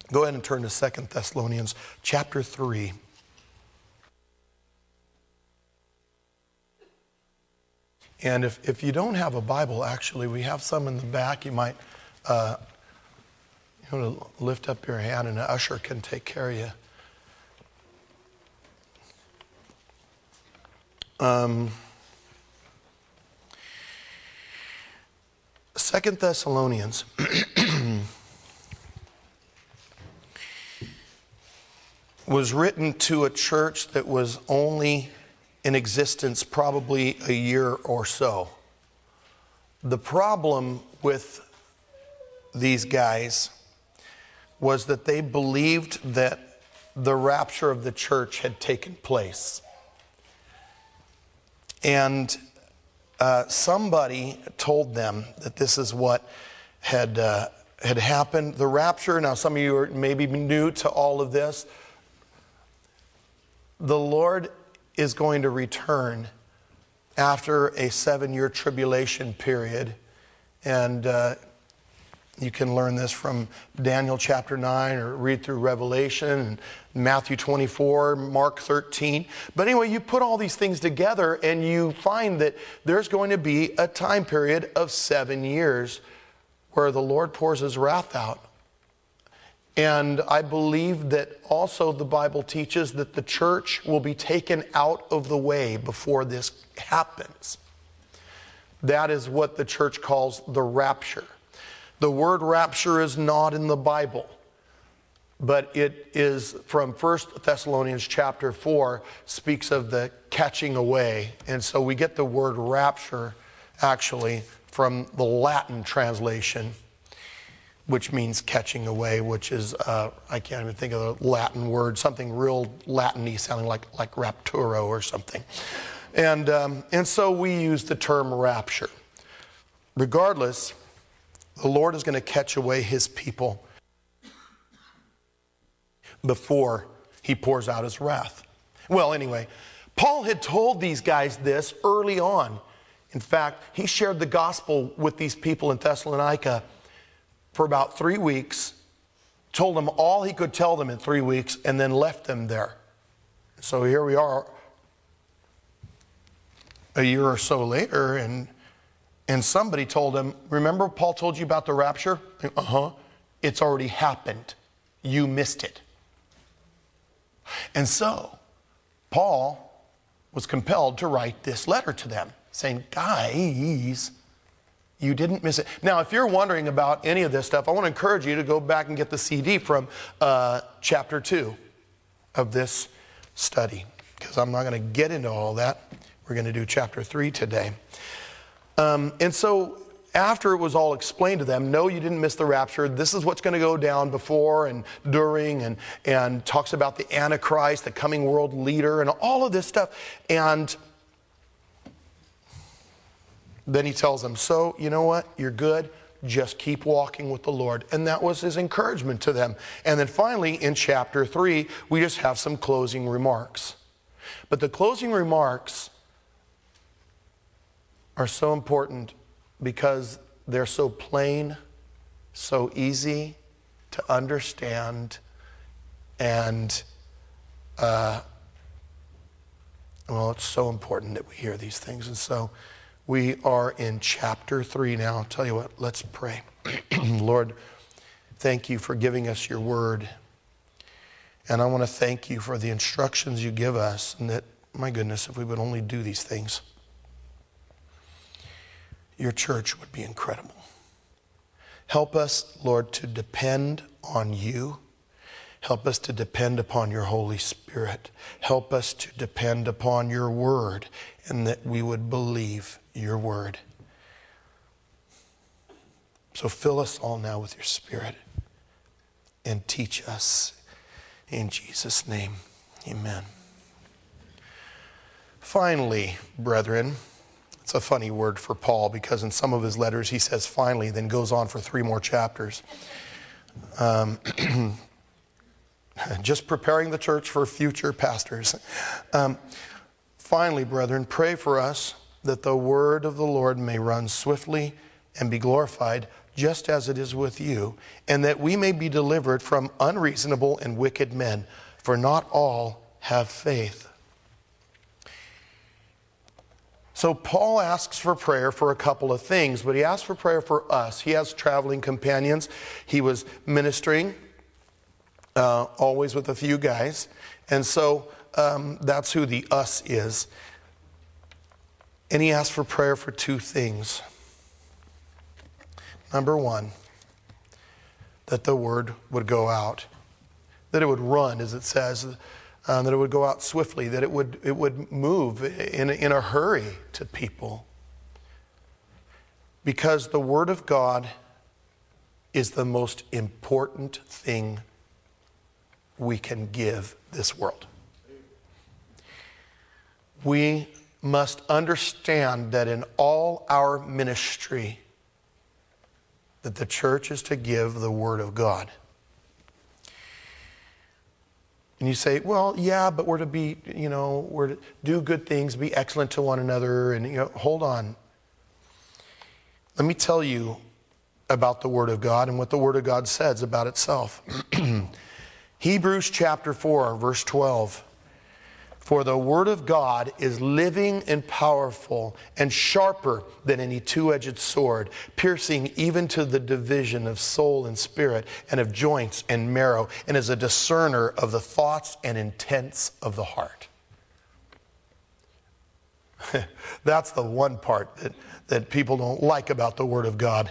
Go ahead and turn to 2 Thessalonians chapter 3. And if you don't have a Bible, actually, we have some in the back. You might lift up your hand and an usher can take care of you. 2 Thessalonians was written to a church that was only in existence probably a year or so. The problem with these guys was that they believed that the rapture of the church had taken place. And somebody told them that this is what had happened. The rapture, now some of you are maybe new to all of this. The Lord is going to return after a 7-year tribulation period. And you can learn this from Daniel chapter 9 or read through Revelation and Matthew 24, Mark 13. But anyway, you put all these things together and you find that there's going to be a time period of 7 years where the Lord pours his wrath out. And I believe that also the Bible teaches that the church will be taken out of the way before this happens. That is what the church calls the rapture. The word rapture is not in the Bible, but it is from 1 Thessalonians chapter 4, speaks of the catching away. And so we get the word rapture actually from the Latin translation, which means catching away, which is, I can't even think of the Latin word, something real Latin-y sounding like rapturo or something. And so we use the term rapture. Regardless, the Lord is going to catch away his people before he pours out his wrath. Well, anyway, Paul had told these guys this early on. In fact, he shared the gospel with these people in Thessalonica for about 3 weeks, told them all he could tell them in 3 weeks, and then left them there. So here we are a year or so later, and somebody told him, remember Paul told you about the rapture? It's already happened. You missed it. And so Paul was compelled to write this letter to them saying, guys, you didn't miss it. Now, if you're wondering about any of this stuff, I want to encourage you to go back and get the CD from chapter 2 of this study, because I'm not going to get into all that. We're going to do chapter 3 today. And so after it was all explained to them, no, you didn't miss the rapture. This is what's going to go down before and during, and talks about the Antichrist, the coming world leader, and all of this stuff. And then he tells them, so, you know what? You're good. Just keep walking with the Lord. And that was his encouragement to them. And then finally, in chapter 3, we just have some closing remarks. But the closing remarks are so important because they're so plain, so easy to understand, and, well, it's so important that we hear these things. And so we are in chapter 3 now. I'll tell you what, let's pray. Lord, thank you for giving us your word. And I want to thank you for the instructions you give us, and that, my goodness, if we would only do these things, your church would be incredible. Help us, Lord, to depend on you. Help us to depend upon your Holy Spirit. Help us to depend upon your word, and that we would believe your word. So fill us all now with your Spirit and teach us. In Jesus' name, amen. Finally, brethren, it's a funny word for Paul because in some of his letters he says finally, then goes on for 3 more chapters. Just preparing the church for future pastors. Finally, brethren, pray for us that the word of the Lord may run swiftly and be glorified just as it is with you, and that we may be delivered from unreasonable and wicked men, for not all have faith. So Paul asks for prayer for a couple of things, but he asks for prayer for us. He has traveling companions. He was ministering always with a few guys, and so that's who the us is. And he asked for prayer for two things. Number one, that the word would go out, that it would run, as it says, that it would go out swiftly, that it would move in a hurry to people. Because the Word of God is the most important thing we can give this world. We must understand that in all our ministry, that the church is to give the Word of God. And you say, well, yeah, but we're to be, we're to do good things, be excellent to one another, and, hold on. Let me tell you about the Word of God and what the Word of God says about itself. Hebrews chapter 4, verse 12. For the Word of God is living and powerful and sharper than any two-edged sword, piercing even to the division of soul and spirit and of joints and marrow, and is a discerner of the thoughts and intents of the heart. That's the one part that people don't like about the Word of God.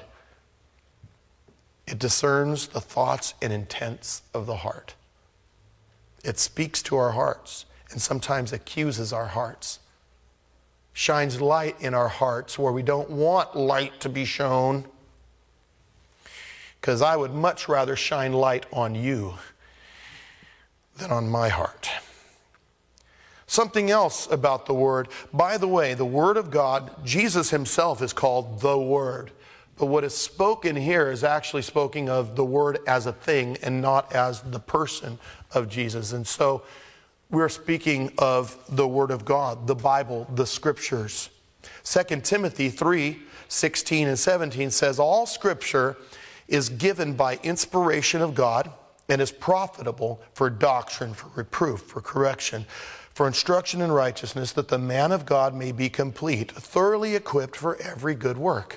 It discerns the thoughts and intents of the heart. It speaks to our hearts. And sometimes accuses our hearts. Shines light in our hearts where we don't want light to be shown. Because I would much rather shine light on you than on my heart. Something else about the Word. By the way, the Word of God, Jesus himself is called the Word. But what is spoken here is actually spoken of the Word as a thing and not as the person of Jesus. And so we're speaking of the Word of God, the Bible, the Scriptures. 2 Timothy 3:16 and 17 says, all Scripture is given by inspiration of God and is profitable for doctrine, for reproof, for correction, for instruction in righteousness, that the man of God may be complete, thoroughly equipped for every good work.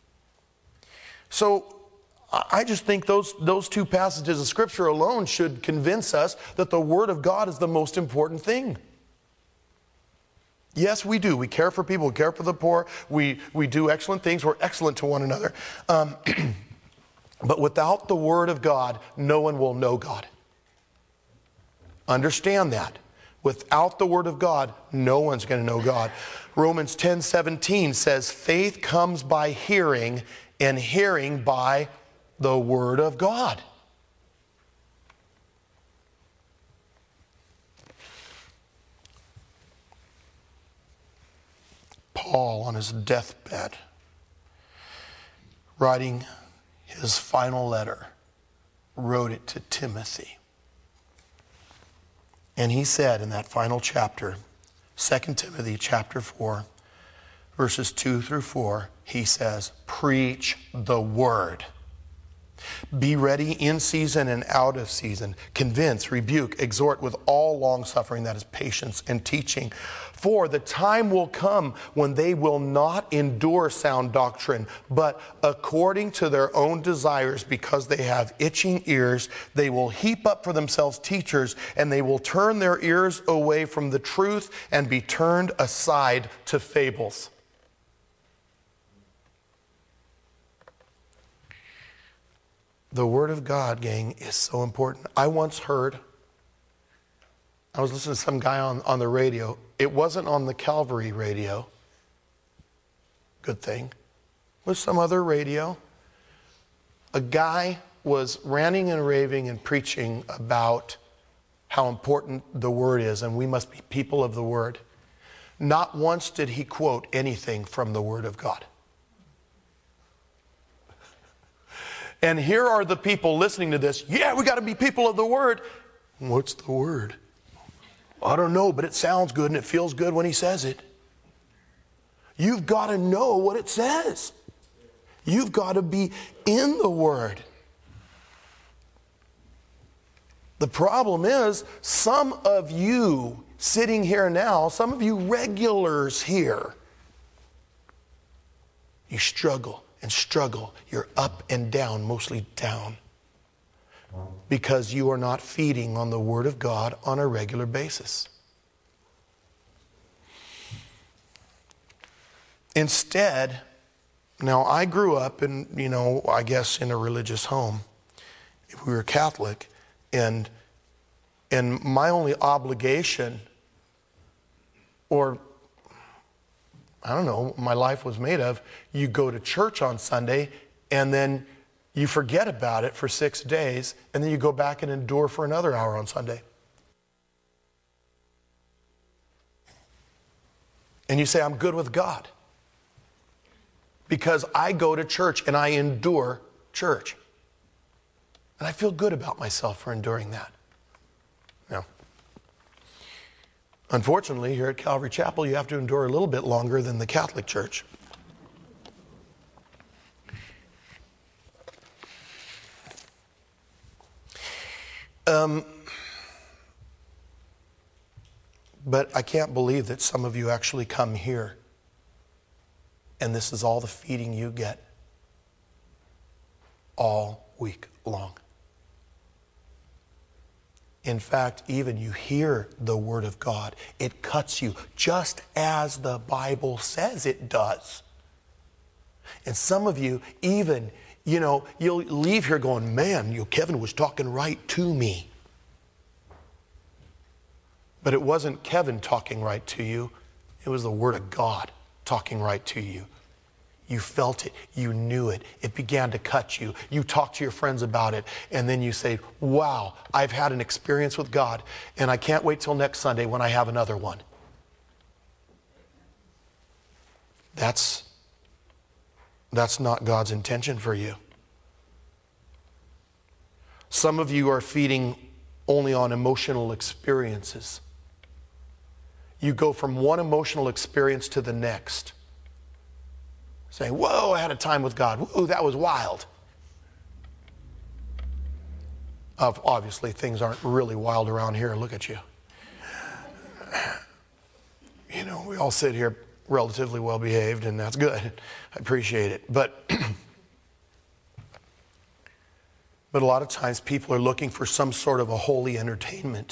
So I just think those two passages of Scripture alone should convince us that the Word of God is the most important thing. Yes, we do. We care for people. We care for the poor. We do excellent things. We're excellent to one another. But without the Word of God, no one will know God. Understand that. Without the Word of God, no one's going to know God. Romans 10:17 says, faith comes by hearing, and hearing by the Word of God. Paul, on his deathbed, writing his final letter, wrote it to Timothy. And he said in that final chapter, 2 Timothy chapter 4, verses 2 through 4, he says, preach the word. Be ready in season and out of season. Convince, rebuke, exhort with all long suffering, that is patience, and teaching. For the time will come when they will not endure sound doctrine, but according to their own desires, because they have itching ears, they will heap up for themselves teachers, and they will turn their ears away from the truth and be turned aside to fables. The Word of God, gang, is so important. I once heard, I was listening to some guy on the radio. It wasn't on the Calvary radio. Good thing. It was some other radio. A guy was ranting and raving and preaching about how important the Word is, and we must be people of the Word. Not once did he quote anything from the Word of God. And here are the people listening to this. Yeah, we got to be people of the Word. What's the Word? I don't know, but it sounds good and it feels good when he says it. You've got to know what it says. You've got to be in the Word. The problem is, some of you sitting here now, some of you regulars here, you struggle and struggle. You're up and down, mostly down, because you are not feeding on the Word of God on a regular basis. Instead, now I grew up in, I guess in a religious home. We were Catholic, and my only obligation, or I don't know, my life was made of, you go to church on Sunday and then you forget about it for 6 days, and then you go back and endure for another hour on Sunday. And you say, I'm good with God, because I go to church and I endure church. And I feel good about myself for enduring that. Now, unfortunately, here at Calvary Chapel, you have to endure a little bit longer than the Catholic Church. But I can't believe that some of you actually come here and this is all the feeding you get all week long. In fact, even you hear the Word of God, it cuts you just as the Bible says it does. And some of you even, you'll leave here going, man, Kevin was talking right to me. But it wasn't Kevin talking right to you. It was the Word of God talking right to you. You felt it. You knew it. It began to cut you. You talked to your friends about it. And then you say, wow, I've had an experience with God, and I can't wait till next Sunday when I have another one. That's not God's intention for you. Some of you are feeding only on emotional experiences. You go from one emotional experience to the next, saying, whoa, I had a time with God. Whoa, that was wild. Obviously, things aren't really wild around here. Look at you. We all sit here relatively well behaved, and that's good. I appreciate it. But a lot of times people are looking for some sort of a holy entertainment.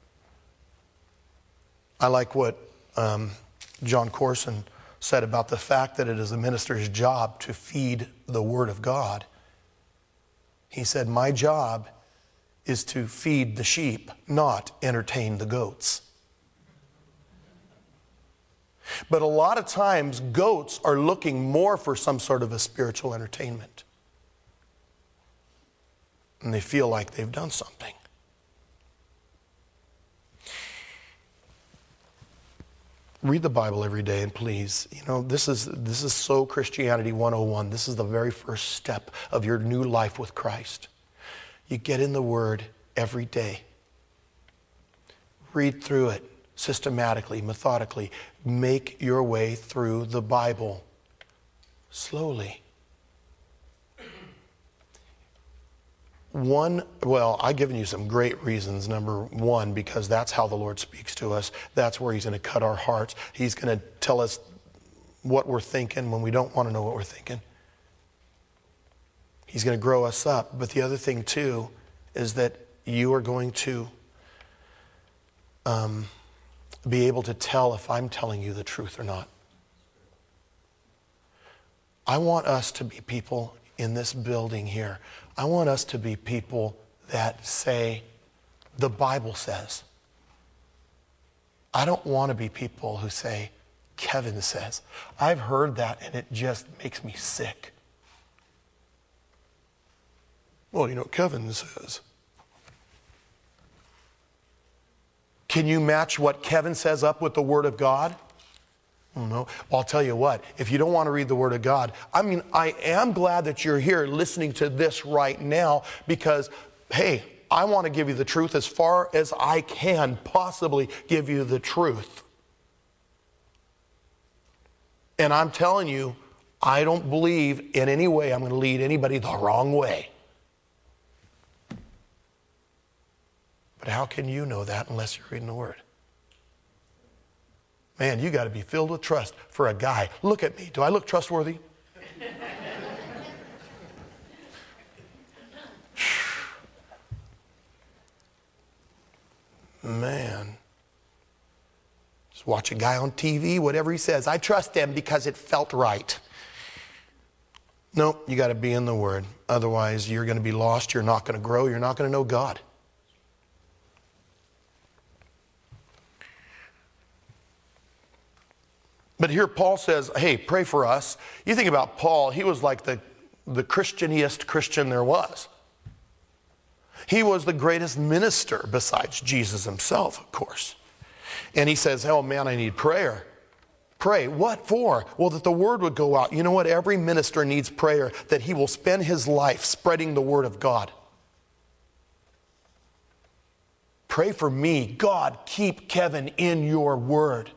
I like what John Corson said about the fact that it is a minister's job to feed the Word of God. He said, my job is to feed the sheep, not entertain the goats. But a lot of times, goats are looking more for some sort of a spiritual entertainment. And they feel like they've done something. Read the Bible every day, and please, this is so Christianity 101. This is the very first step of your new life with Christ. You get in the Word every day. Read through it systematically, methodically. Make your way through the Bible slowly. I've given you some great reasons. Number one, because that's how the Lord speaks to us. That's where He's going to cut our hearts. He's going to tell us what we're thinking when we don't want to know what we're thinking. He's going to grow us up. But the other thing, too, is that you are going to be able to tell if I'm telling you the truth or not. I want us to be people in this building here. I want us to be people that say, the Bible says. I don't want to be people who say, Kevin says. I've heard that and it just makes me sick. Well, Kevin says. Can you match what Kevin says up with the Word of God? No. Well, I'll tell you what, if you don't want to read the Word of God, I am glad that you're here listening to this right now, because, hey, I want to give you the truth as far as I can possibly give you the truth. And I'm telling you, I don't believe in any way I'm going to lead anybody the wrong way. But how can you know that unless you're reading the Word? Man, you got to be filled with trust for a guy. Look at me. Do I look trustworthy? Man. Just watch a guy on TV, whatever he says. I trust him because it felt right. No, you got to be in the Word. Otherwise, you're going to be lost. You're not going to grow. You're not going to know God. But here Paul says, hey, pray for us. You think about Paul, he was like the Christianiest Christian there was. He was the greatest minister besides Jesus himself, of course. And he says, oh man, I need prayer. Pray. What for? Well, that the word would go out. You know what? Every minister needs prayer, that he will spend his life spreading the word of God. Pray for me. God, keep Kevin in your word.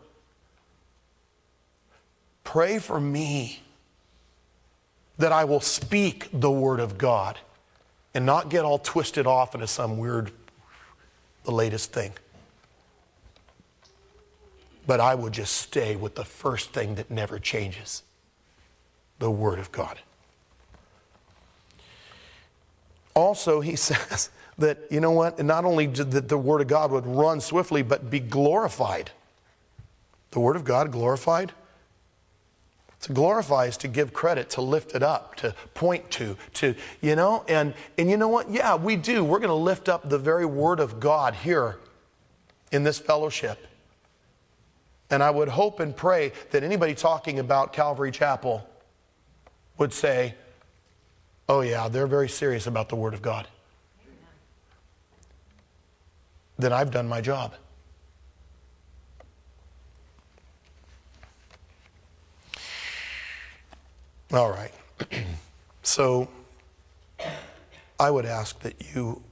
Pray for me that I will speak the word of God and not get all twisted off into some weird, the latest thing. But I will just stay with the first thing that never changes, the Word of God. Also, he says that, you know what, and not only that the Word of God would run swiftly, but be glorified. The Word of God glorified? To glorify is to give credit, to lift it up, to point to, you know, and you know what? Yeah, we do. We're going to lift up the very Word of God here in this fellowship. And I would hope and pray that anybody talking about Calvary Chapel would say, oh yeah, they're very serious about the Word of God. Then I've done my job. All right. So I would ask that you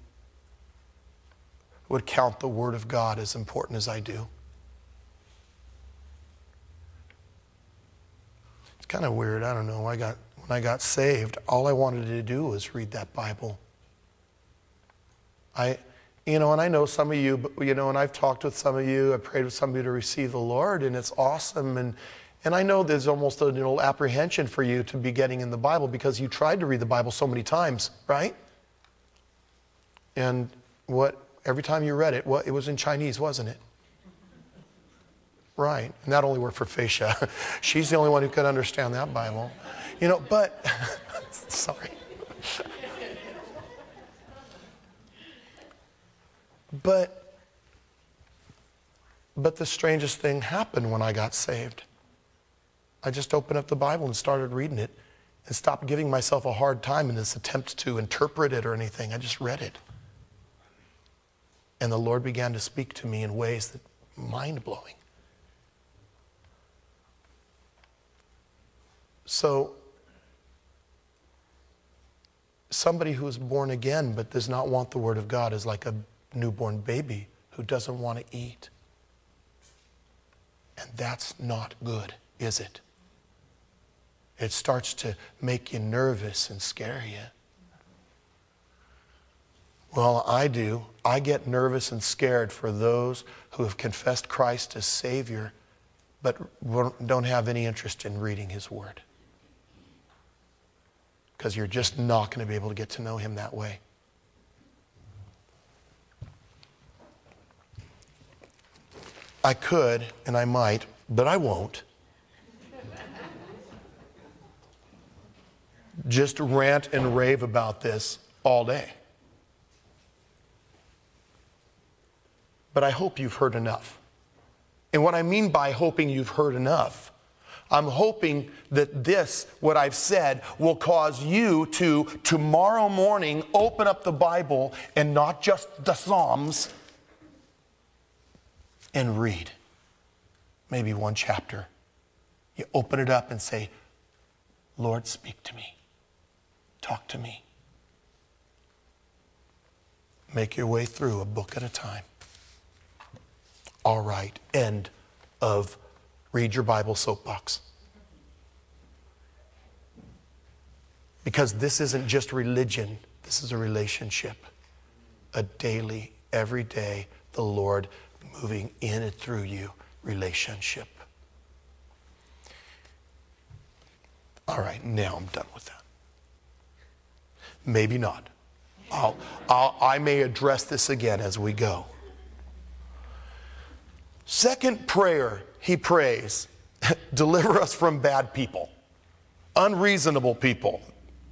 would count the Word of God as important as I do. Kind of weird. I don't know. When I got saved, all I wanted to do was read that Bible. And I know some of you, and I've talked with some of you, I prayed with some of you to receive the Lord, and it's awesome. And I know there's almost a little apprehension for you to be getting in the Bible because you tried to read the Bible so many times, right? And every time you read it, it was in Chinese, wasn't it? Right. And that only worked for Fascia. She's the only one who could understand that Bible. But, sorry. But the strangest thing happened when I got saved. I just opened up the Bible and started reading it and stopped giving myself a hard time in this attempt to interpret it or anything. I just read it. And the Lord began to speak to me in ways that mind-blowing. So, somebody who is born again but does not want the Word of God is like a newborn baby who doesn't want to eat. And that's not good, is it? It starts to make you nervous and scare you. Well, I do. I get nervous and scared for those who have confessed Christ as Savior but don't have any interest in reading His Word. Because you're just not going to be able to get to know Him that way. I could, and I might, but I won't. Just rant and rave about this all day. But I hope you've heard enough. And what I mean by hoping you've heard enough, I'm hoping that this, what I've said, will cause you to, tomorrow morning, open up the Bible and not just the Psalms and read. Maybe one chapter. You open it up and say, Lord, speak to me. Talk to me. Make your way through a book at a time. All right, end of Read Your Bible soapbox. Because this isn't just religion, this is a relationship. A daily, every day, the Lord moving in and through you relationship. All right, now I'm done with that. Maybe not. I may address this again as we go. Second prayer he prays, deliver us from bad people, unreasonable people.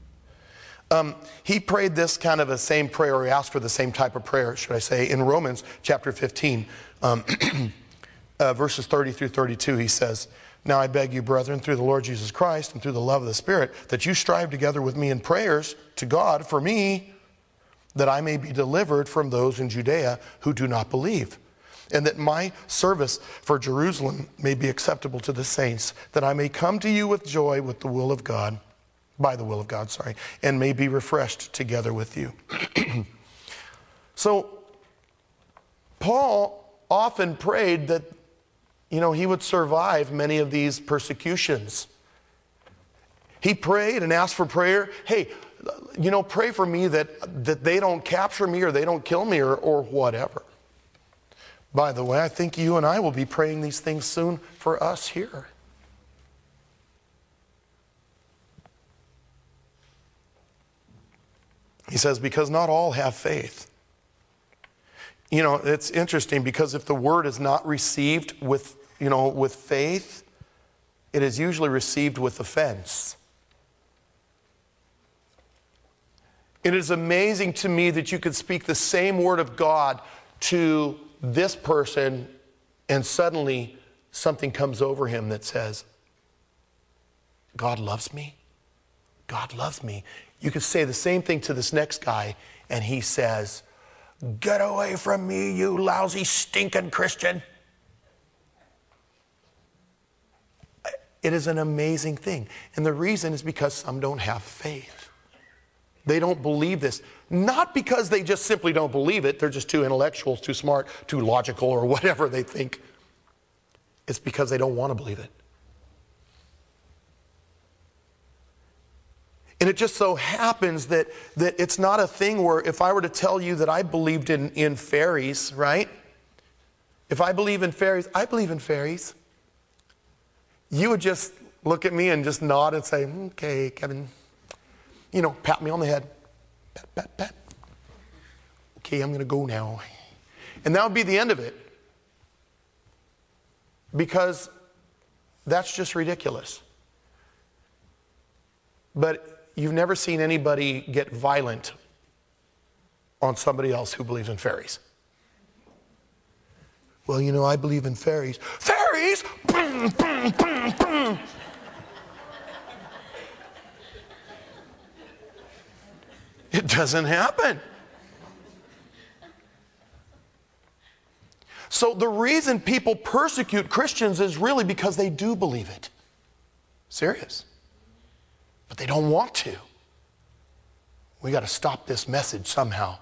He prayed this kind of the same prayer, or he asked for the same type of prayer, should I say, in Romans chapter 15, verses 30 through 32. He says, now I beg you, brethren, through the Lord Jesus Christ and through the love of the Spirit, that you strive together with me in prayers to God for me, that I may be delivered from those in Judea who do not believe, and that my service for Jerusalem may be acceptable to the saints, that I may come to you with joy with the will of God, by the will of God, and may be refreshed together with you. So, Paul often prayed that, he would survive many of these persecutions. He prayed and asked for prayer. Hey, pray for me that they don't capture me or they don't kill me or whatever. By the way, I think you and I will be praying these things soon for us here. He says, because not all have faith. It's interesting because if the word is not received with faith, it is usually received with offense. It is amazing to me that you could speak the same word of God to this person and suddenly something comes over him that says, God loves me. God loves me. You could say the same thing to this next guy and he says, get away from me, you lousy, stinking Christian. It is an amazing thing. And the reason is because some don't have faith. They don't believe this. Not because they just simply don't believe it. They're just too intellectual, too smart, too logical, or whatever they think. It's because they don't want to believe it. And it just so happens that it's not a thing where if I were to tell you that I believed in fairies, right? If I believe in fairies, I believe in fairies. You would just look at me and just nod and say, okay, Kevin, pat me on the head. Pat, pat, pat. Okay, I'm going to go now. And that would be the end of it. Because that's just ridiculous. But you've never seen anybody get violent on somebody else who believes in fairies. Well, I believe in fairies. Fairies! Boom, boom, boom, boom. It doesn't happen. So the reason people persecute Christians is really because they do believe it. Serious. But they don't want to. We got to stop this message somehow.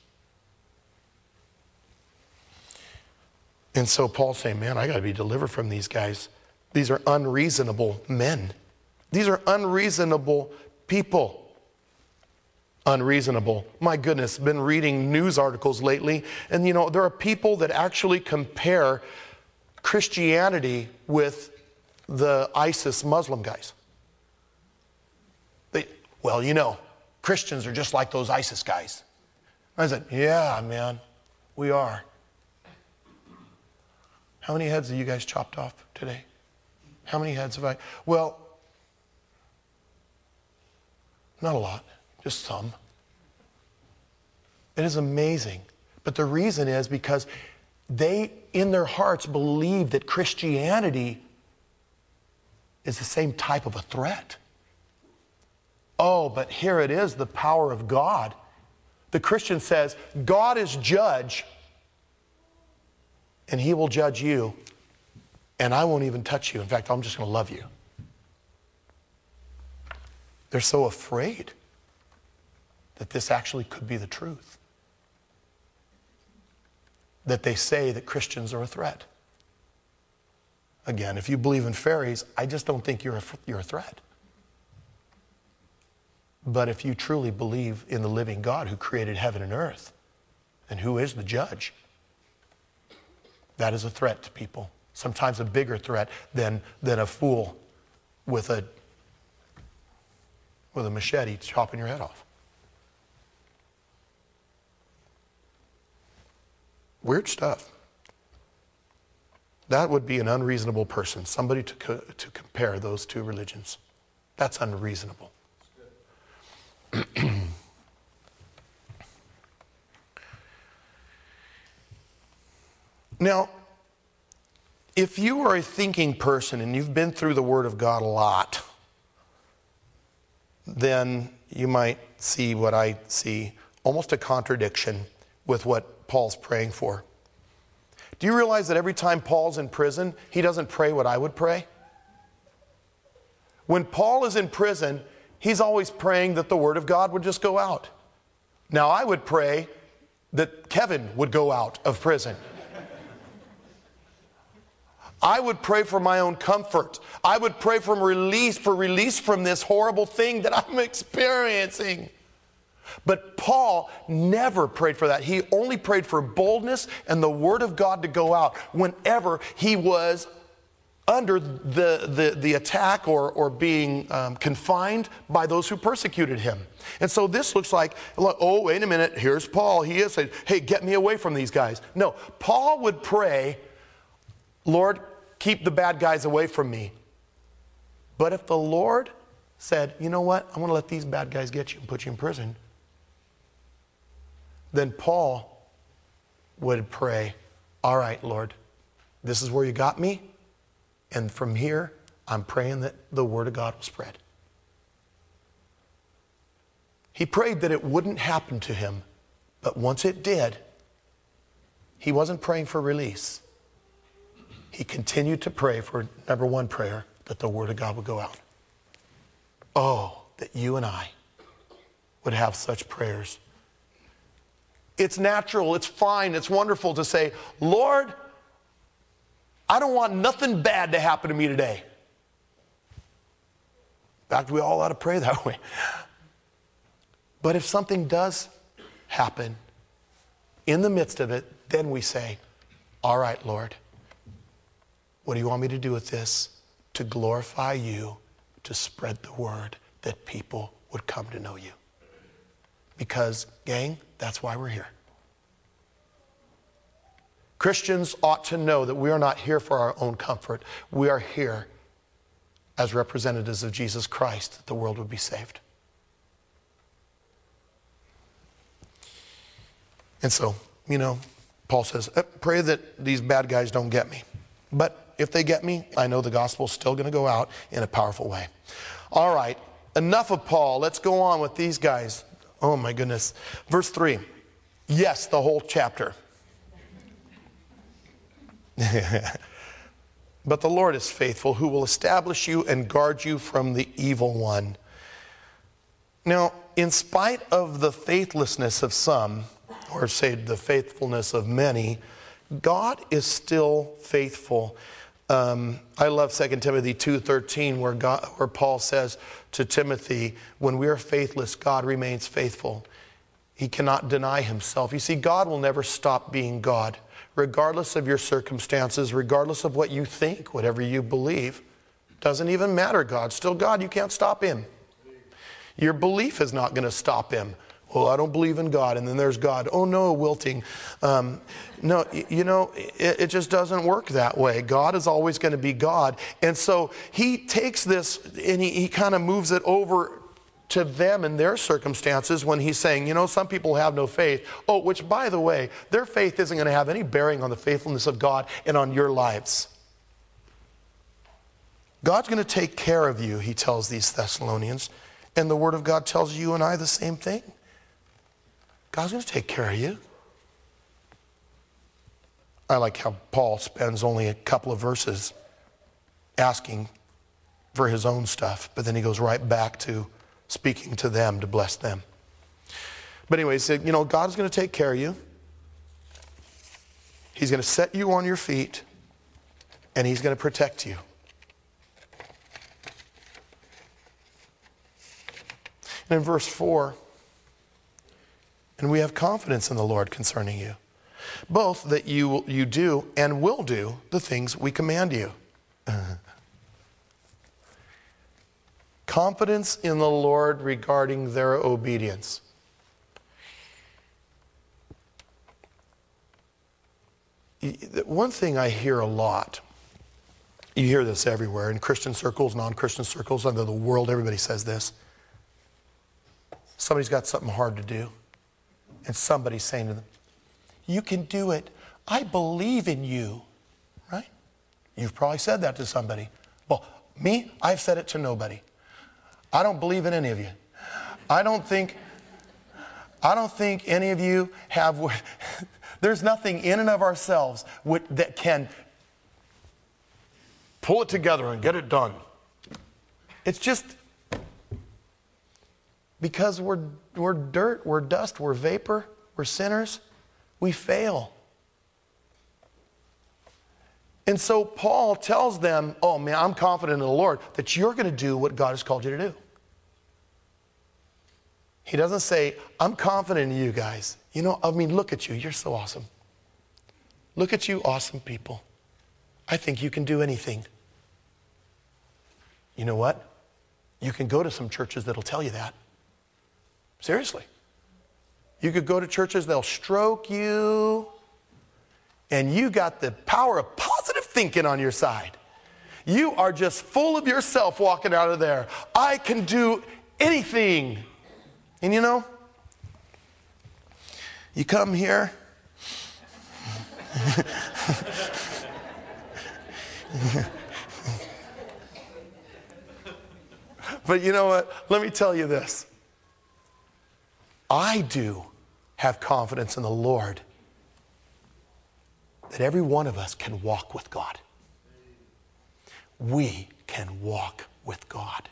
And so Paul's saying, man, I got to be delivered from these guys. These are unreasonable men. These are unreasonable people. Unreasonable. My goodness, been reading news articles lately, and there are people that actually compare Christianity with the ISIS Muslim guys. Christians are just like those ISIS guys. I said, yeah, man, we are. How many heads have you guys chopped off today? How many heads have I? Well, not a lot, just some. It is amazing. But the reason is because they, in their hearts, believe that Christianity is the same type of a threat. Oh, but here it is, the power of God. The Christian says, God is judge, and he will judge you, and I won't even touch you. In fact, I'm just going to love you. They're so afraid that this actually could be the truth, that they say that Christians are a threat. Again, if you believe in fairies, I just don't think you're a threat. But if you truly believe in the living God who created heaven and earth, and who is the judge, that is a threat to people. Sometimes a bigger threat than a fool with a machete chopping your head off. Weird stuff. That would be an unreasonable person, somebody to compare those two religions. That's unreasonable. Now, if you are a thinking person and you've been through the Word of God a lot, then you might see what I see, almost a contradiction with what Paul's praying for. Do you realize that every time Paul's in prison, he doesn't pray what I would pray? When Paul is in prison, he's always praying that the Word of God would just go out. Now, I would pray that Kevin would go out of prison. I would pray for my own comfort. I would pray for release from this horrible thing that I'm experiencing. But Paul never prayed for that. He only prayed for boldness and the Word of God to go out whenever he was under the attack or being confined by those who persecuted him. And so this looks like, oh, wait a minute, here's Paul. He is saying, hey, get me away from these guys. No, Paul would pray, Lord, keep the bad guys away from me. But if the Lord said, you know what, I want to let these bad guys get you and put you in prison, then Paul would pray, all right, Lord, this is where you got me, and from here, I'm praying that the Word of God will spread. He prayed that it wouldn't happen to him, but once it did, he wasn't praying for release. He continued to pray for, number one prayer, that the Word of God would go out. Oh, that you and I would have such prayers. It's natural, it's fine, it's wonderful to say, Lord, I don't want nothing bad to happen to me today. In fact, we all ought to pray that way. But if something does happen, in the midst of it, then we say, all right, Lord, what do you want me to do with this? To glorify you, to spread the word that people would come to know you. Because, gang, that's why we're here. Christians ought to know that we are not here for our own comfort. We are here as representatives of Jesus Christ, that the world would be saved. And so, Paul says, pray that these bad guys don't get me. But if they get me, I know the gospel's still going to go out in a powerful way. All right, enough of Paul. Let's go on with these guys. Oh my goodness. Verse 3. Yes, the whole chapter. But the Lord is faithful, who will establish you and guard you from the evil one. Now, in spite of the faithlessness of some, or say the faithfulness of many, God is still faithful. I love 2 Timothy 2:13, where Paul says to Timothy, when we are faithless, God remains faithful. He cannot deny himself. You see, God will never stop being God. Regardless of your circumstances, regardless of what you think, whatever you believe, doesn't even matter. God's still God. You can't stop him. Your belief is not going to stop him. Well, I don't believe in God, and then there's God. Oh no, wilting. No, it just doesn't work that way. God is always going to be God. And so he takes this and he kind of moves it over to them and their circumstances when he's saying, some people have no faith. Oh, which, by the way, their faith isn't going to have any bearing on the faithfulness of God and on your lives. God's going to take care of you, he tells these Thessalonians. And the Word of God tells you and I the same thing. God's going to take care of you. I like how Paul spends only a couple of verses asking for his own stuff, but then he goes right back to speaking to them to bless them. But anyway, he said, God's going to take care of you. He's going to set you on your feet, and he's going to protect you. And in verse 4, and we have confidence in the Lord concerning you, both that you do and will do the things we command you. Confidence in the Lord regarding their obedience. One thing I hear a lot, you hear this everywhere, in Christian circles, non-Christian circles, under the world, everybody says this. Somebody's got something hard to do, and somebody's saying to them, you can do it. I believe in you, right? You've probably said that to somebody. Well, me, I've said it to nobody. I don't believe in any of you. I don't think any of you have, there's nothing in and of ourselves that can pull it together and get it done. It's just because we're dirt, we're dust, we're vapor, we're sinners, we fail. And so Paul tells them, oh man, I'm confident in the Lord that you're going to do what God has called you to do. He doesn't say, I'm confident in you guys. You know, I mean, look at you. You're so awesome. Look at you, awesome people. I think you can do anything. You know what? You can go to some churches that'll tell you that. Seriously. You could go to churches, they'll stroke you, and you got the power of positive thinking on your side. You are just full of yourself walking out of there. I can do anything. And you know, you come here, but you know what? Let me tell you this. I do have confidence in the Lord that every one of us can walk with God. We can walk with God.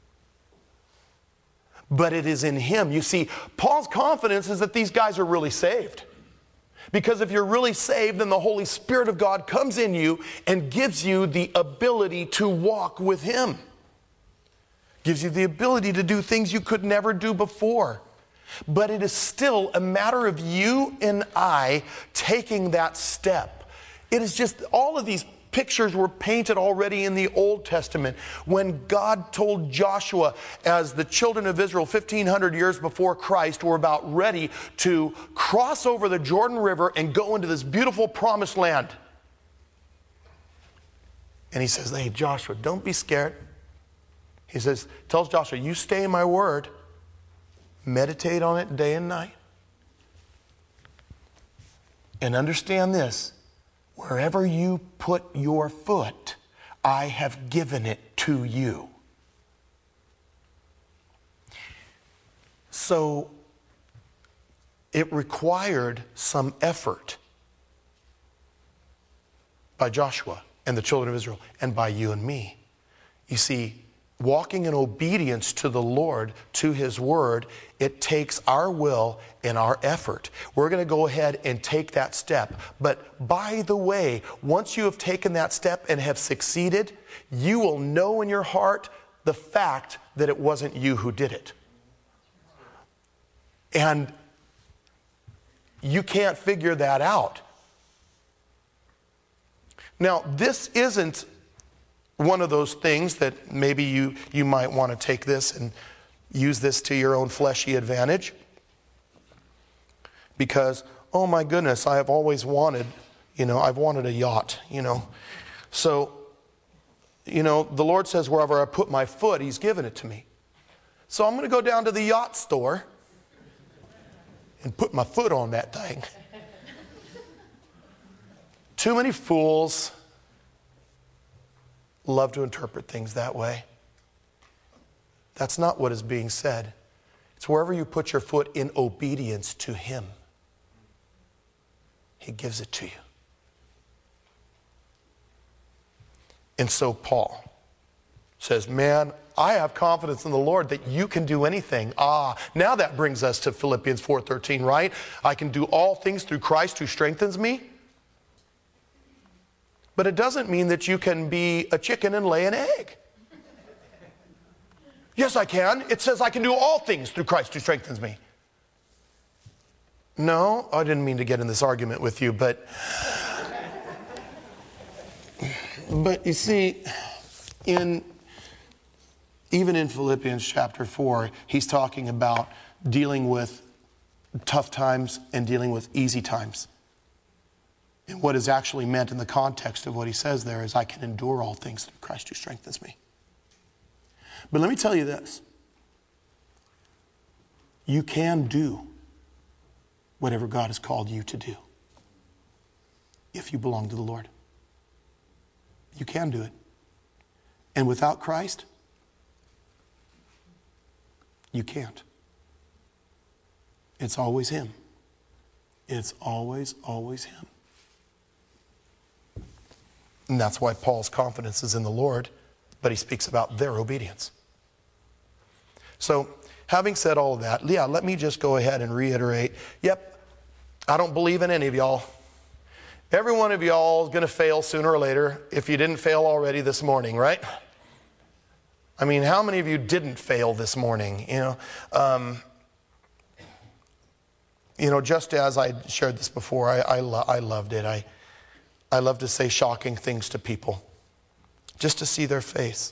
But it is in Him. You see, Paul's confidence is that these guys are really saved. Because if you're really saved, then the Holy Spirit of God comes in you and gives you the ability to walk with Him. Gives you the ability to do things you could never do before. But it is still a matter of you and I taking that step. It is just, all of these pictures were painted already in the Old Testament when God told Joshua, as the children of Israel 1,500 years before Christ were about ready to cross over the Jordan River and go into this beautiful promised land. And he says, hey, Joshua, don't be scared. He says, tells Joshua, you stay in my word, meditate on it day and night, and understand this. Wherever you put your foot, I have given it to you. So it required some effort by Joshua and the children of Israel and by you and me. You see, walking in obedience to the Lord, to His word, it takes our will and our effort. We're going to go ahead and take that step. But by the way, once you have taken that step and have succeeded, you will know in your heart the fact that it wasn't you who did it. And you can't figure that out. Now, this isn't one of those things that maybe you might want to take this and use this to your own fleshy advantage. Because, oh my goodness, I have always wanted, I've wanted a yacht, So, the Lord says wherever I put my foot, He's given it to me. So I'm going to go down to the yacht store and put my foot on that thing. Too many fools love to interpret things that way. That's not what is being said. It's wherever you put your foot in obedience to Him, He gives it to you. And so Paul says, man, I have confidence in the Lord that you can do anything. Now that brings us to Philippians 4:13, right? I can do all things through Christ who strengthens me. But it doesn't mean that you can be a chicken and lay an egg. Yes, I can. It says I can do all things through Christ who strengthens me. No, I didn't mean to get in this argument with you, but you see, even in Philippians chapter 4, he's talking about dealing with tough times and dealing with easy times. And what is actually meant in the context of what he says there is, I can endure all things through Christ who strengthens me. But let me tell you this. You can do whatever God has called you to do if you belong to the Lord. You can do it. And without Christ, you can't. It's always Him. It's always, always Him. And that's why Paul's confidence is in the Lord, but he speaks about their obedience. So, having said all of that, yeah, let me just go ahead and reiterate, yep, I don't believe in any of y'all. Every one of y'all is going to fail sooner or later if you didn't fail already this morning, right? I mean, how many of you didn't fail this morning? Just as I shared this before, I loved it. I love to say shocking things to people, just to see their face.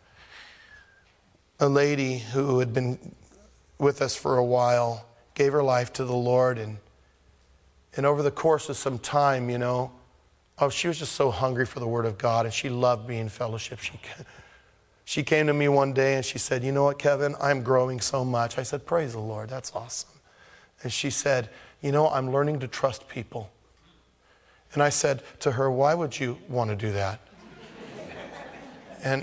A lady who had been with us for a while gave her life to the Lord, and over the course of some time, she was just so hungry for the Word of God, and she loved being in fellowship. She came to me one day and she said, "You know what, Kevin, I'm growing so much." I said, "Praise the Lord, that's awesome." And she said, "I'm learning to trust people." And I said to her, "Why would you want to do that?" And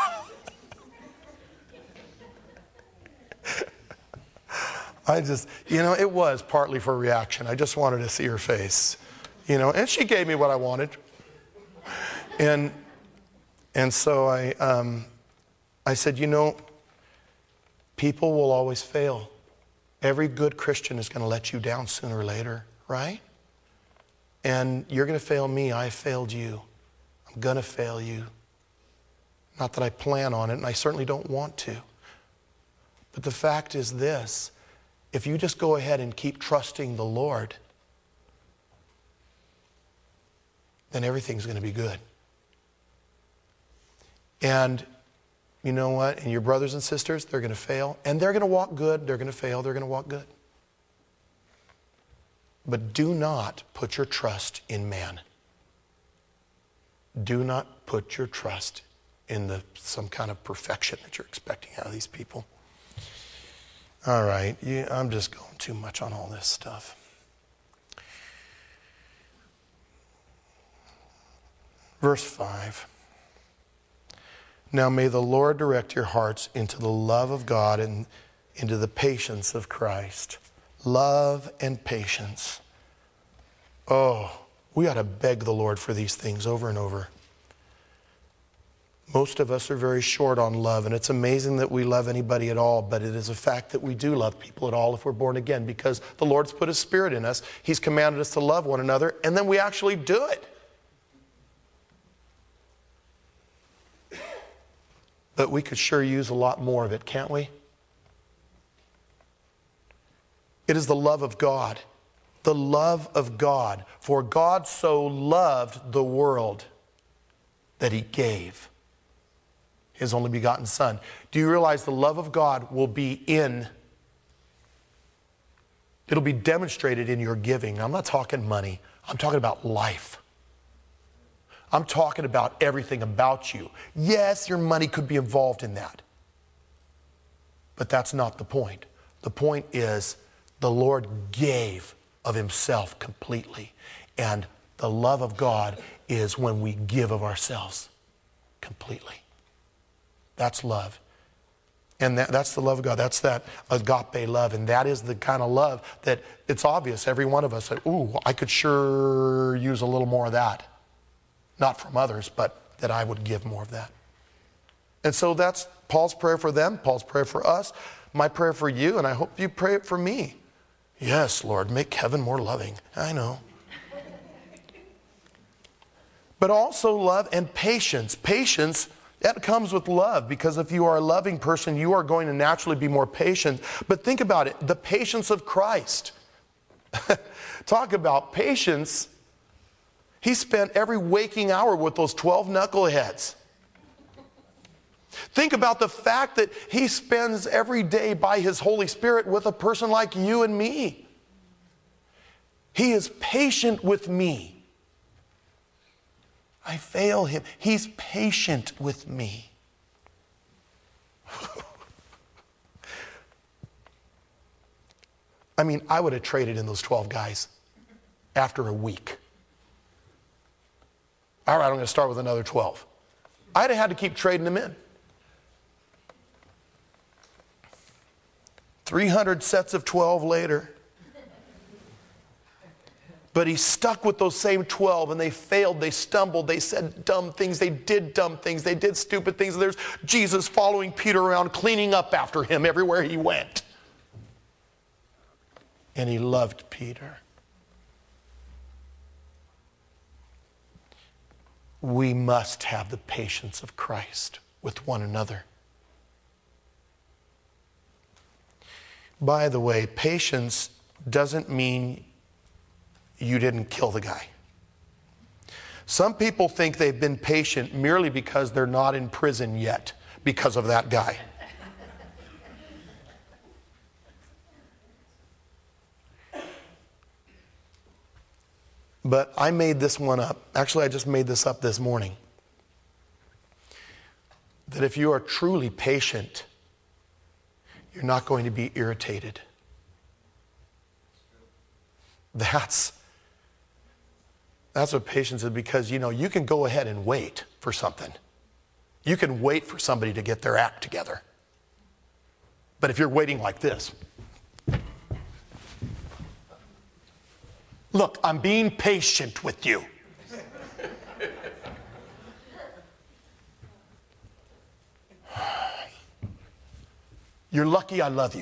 it was partly for reaction. I just wanted to see her face, and she gave me what I wanted. And so I said, people will always fail. Every good Christian is going to let you down sooner or later, right? And you're going to fail me. I failed you. I'm going to fail you. Not that I plan on it, and I certainly don't want to. But the fact is this. If you just go ahead and keep trusting the Lord, then everything's going to be good. And you know what? And your brothers and sisters, they're going to fail. And they're going to walk good. They're going to fail. They're going to walk good. But do not put your trust in man. Do not put your trust in some kind of perfection that you're expecting out of these people. All right, I'm just going too much on all this stuff. Verse 5. Now may the Lord direct your hearts into the love of God and into the patience of Christ. Love and patience. Oh, we ought to beg the Lord for these things over and over. Most of us are very short on love, and it's amazing that we love anybody at all, but it is a fact that we do love people at all if we're born again, because the Lord's put His Spirit in us. He's commanded us to love one another, and then we actually do it. But we could sure use a lot more of it, can't we? It is the love of God. The love of God. For God so loved the world that He gave His only begotten Son. Do you realize the love of God will be it'll be demonstrated in your giving. I'm not talking money. I'm talking about life. I'm talking about everything about you. Yes, your money could be involved in that. But that's not the point. The point is the Lord gave of Himself completely. And the love of God is when we give of ourselves completely. That's love. And that's the love of God. That's that agape love. And that is the kind of love that it's obvious. Every one of us said, ooh, I could sure use a little more of that. Not from others, but that I would give more of that. And so that's Paul's prayer for them, Paul's prayer for us, my prayer for you, and I hope you pray it for me. Yes, Lord, make heaven more loving. I know. But also love and patience. Patience, That comes with love, because if you are a loving person, you are going to naturally be more patient. But think about it, the patience of Christ. Talk about patience. He spent every waking hour with those 12 knuckleheads. Think about the fact that he spends every day by his Holy Spirit with a person like you and me. He is patient with me. I fail him. He's patient with me. I mean, I would have traded in those 12 guys after a week. All right, I'm going to start with another 12. I'd have had to keep trading them in. 300 sets of 12 later. But he stuck with those same 12, and they failed, they stumbled, they said dumb things, they did dumb things, they did stupid things. And there's Jesus following Peter around, cleaning up after him everywhere he went. And he loved Peter. We must have the patience of Christ with one another. By the way, patience doesn't mean you didn't kill the guy. Some people think they've been patient merely because they're not in prison yet because of that guy. But I made this one up. Actually, I just made this up this morning. That if you are truly patient, you're not going to be irritated. That's what patience is, because, you can go ahead and wait for something. You can wait for somebody to get their act together. But if you're waiting like this, look, I'm being patient with you. You're lucky I love you.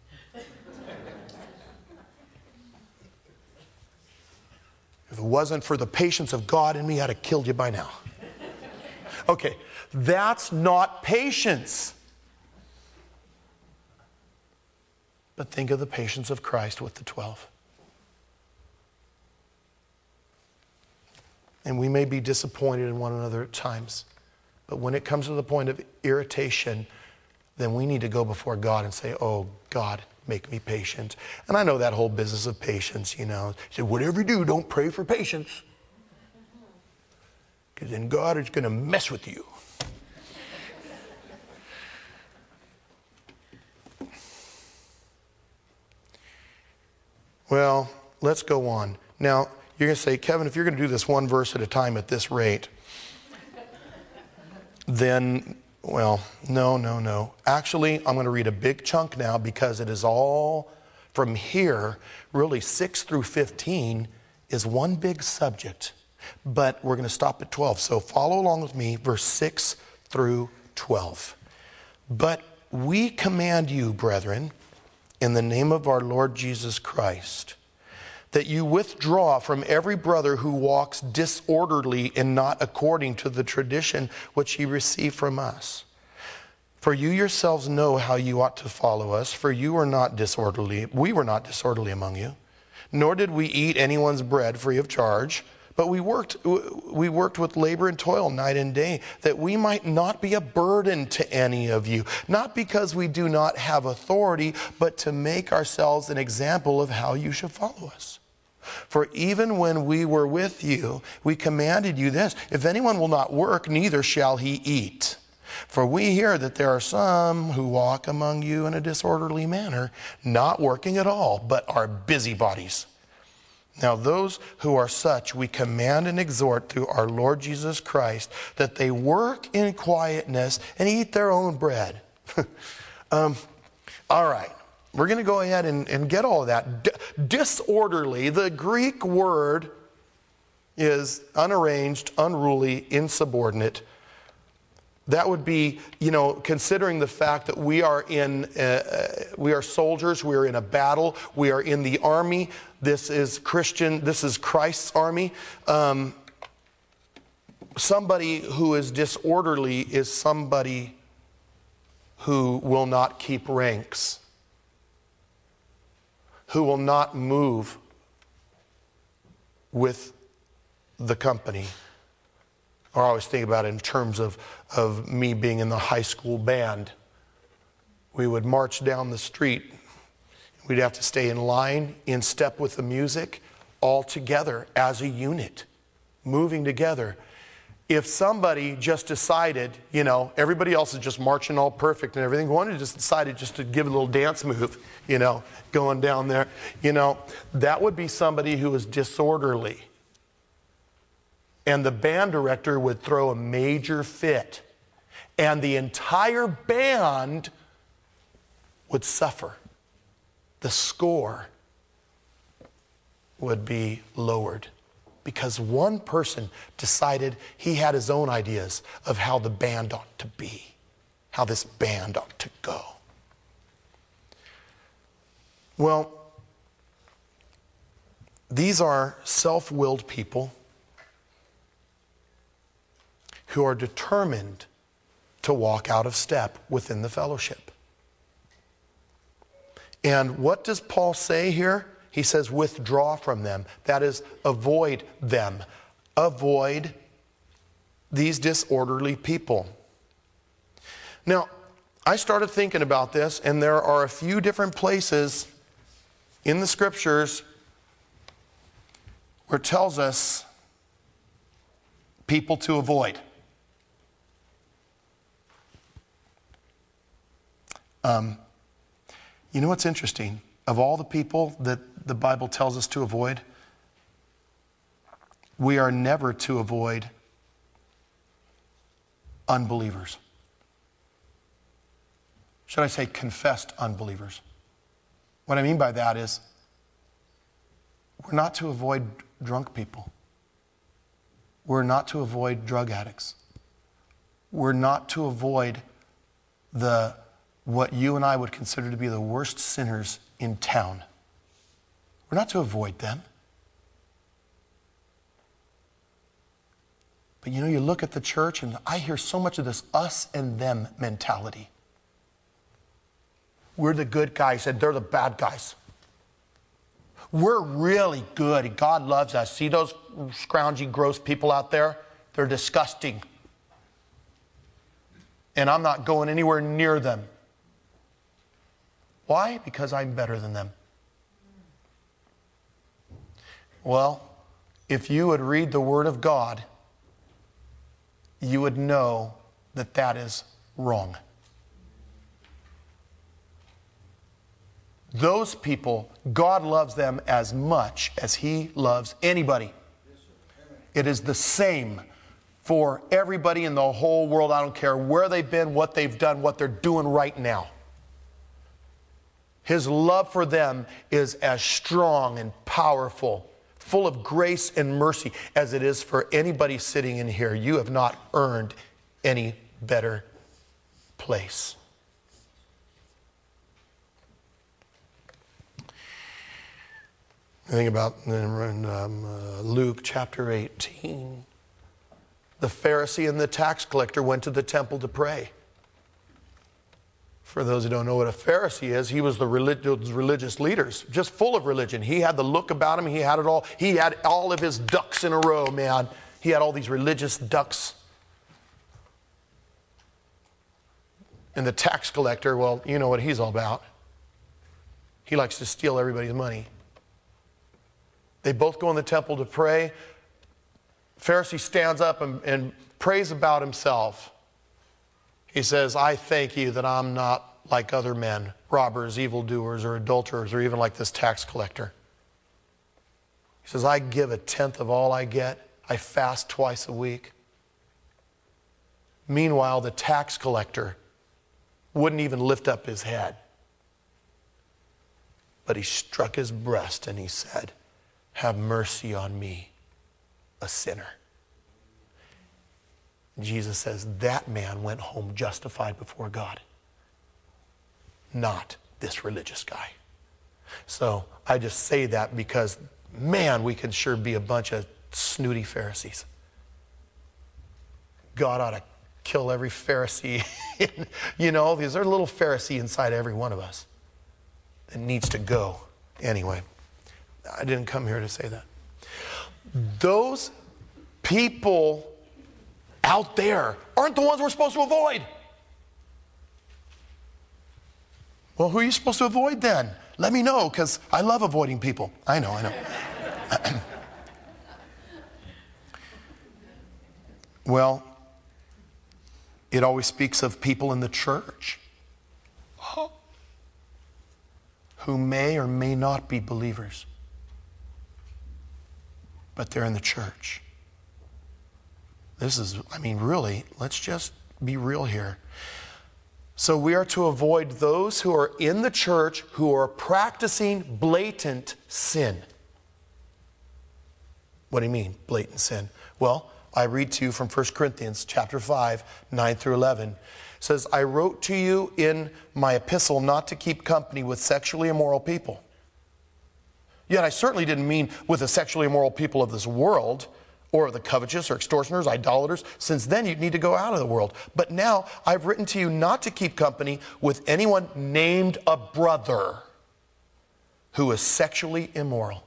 If it wasn't for the patience of God in me, I'd have killed you by now. Okay, that's not patience. But think of the patience of Christ with the 12. And we may be disappointed in one another at times, but when it comes to the point of irritation, then we need to go before God and say, oh, God, make me patient. And I know that whole business of patience, He said, whatever you do, don't pray for patience. Because then God is going to mess with you. Well, let's go on. Now, you're going to say, Kevin, if you're going to do this one verse at a time at this rate, then, well, no. Actually, I'm going to read a big chunk now, because it is all from here, really 6 through 15 is one big subject. But we're going to stop at 12. So follow along with me, verse 6 through 12. But we command you, brethren, in the name of our Lord Jesus Christ, that you withdraw from every brother who walks disorderly and not according to the tradition which he received from us. For you yourselves know how you ought to follow us, for you were not disorderly. We were not disorderly among you, nor did we eat anyone's bread free of charge, but we worked with labor and toil night and day, that we might not be a burden to any of you, not because we do not have authority, but to make ourselves an example of how you should follow us. For even when we were with you, we commanded you this: if anyone will not work, neither shall he eat. For we hear that there are some who walk among you in a disorderly manner, not working at all, but are busybodies. Now those who are such we command and exhort through our Lord Jesus Christ, that they work in quietness and eat their own bread. All right. We're going to go ahead and get all of that. Disorderly, the Greek word is unarranged, unruly, insubordinate. That would be, considering the fact that we are soldiers, we are in a battle, we are in the army. This is Christian, this is Christ's army. Somebody who is disorderly is somebody who will not keep ranks, who will not move with the company. Or I always think about it in terms of me being in the high school band. We would march down the street. We'd have to stay in line, in step with the music, all together as a unit, moving together. If somebody just decided, everybody else is just marching all perfect and everything, one who just decided just to give a little dance move, going down there, that would be somebody who is disorderly. And the band director would throw a major fit. And the entire band would suffer. The score would be lowered. Because one person decided he had his own ideas of how the band ought to be, how this band ought to go. Well, these are self-willed people who are determined to walk out of step within the fellowship. And what does Paul say here? He says, withdraw from them. That is, avoid them. Avoid these disorderly people. Now, I started thinking about this, and there are a few different places in the scriptures where it tells us people to avoid. You know what's interesting? Of all the people that the Bible tells us to avoid, we are never to avoid unbelievers. Should I say confessed unbelievers? What I mean by that is we're not to avoid drunk people. We're not to avoid drug addicts. We're not to avoid what you and I would consider to be the worst sinners in town. We're not to avoid them. But you look at the church and I hear so much of this us and them mentality. We're the good guys and they're the bad guys. We're really good. God loves us. See those scroungy, gross people out there? They're disgusting. And I'm not going anywhere near them. Why? Because I'm better than them. Well, if you would read the Word of God, you would know that that is wrong. Those people, God loves them as much as He loves anybody. It is the same for everybody in the whole world. I don't care where they've been, what they've done, what they're doing right now. His love for them is as strong and powerful, full of grace and mercy as it is for anybody sitting in here. You have not earned any better place. I think about Luke chapter 18. The Pharisee and the tax collector went to the temple to pray. For those who don't know what a Pharisee is, he was the religious leaders, just full of religion. He had the look about him. He had it all. He had all of his ducks in a row, man. He had all these religious ducks. And the tax collector, well, you know what he's all about. He likes to steal everybody's money. They both go in the temple to pray. Pharisee stands up and prays about himself. He says, I thank you that I'm not like other men, robbers, evildoers, or adulterers, or even like this tax collector. He says, I give 1/10 of all I get. I fast twice a week. Meanwhile, the tax collector wouldn't even lift up his head. But he struck his breast and he said, have mercy on me, a sinner. Jesus says that man went home justified before God, not this religious guy. So I just say that because, man, we can sure be a bunch of snooty Pharisees. God ought to kill every Pharisee. You know, there's a little Pharisee inside every one of us that needs to go. Anyway, I didn't come here to say that. Those people out there aren't the ones we're supposed to avoid. Well, who are you supposed to avoid then? Let me know, because I love avoiding people. I know. Well, it always speaks of people in the church who may or may not be believers, but they're in the church. This is, really, let's just be real here. So we are to avoid those who are in the church who are practicing blatant sin. What do you mean, blatant sin? Well, I read to you from 1 Corinthians chapter 5, 9 through 11. It says, I wrote to you in my epistle not to keep company with sexually immoral people. Yet I certainly didn't mean with the sexually immoral people of this world, or the covetous, or extortioners, idolaters, since then you'd need to go out of the world. But now I've written to you not to keep company with anyone named a brother who is sexually immoral,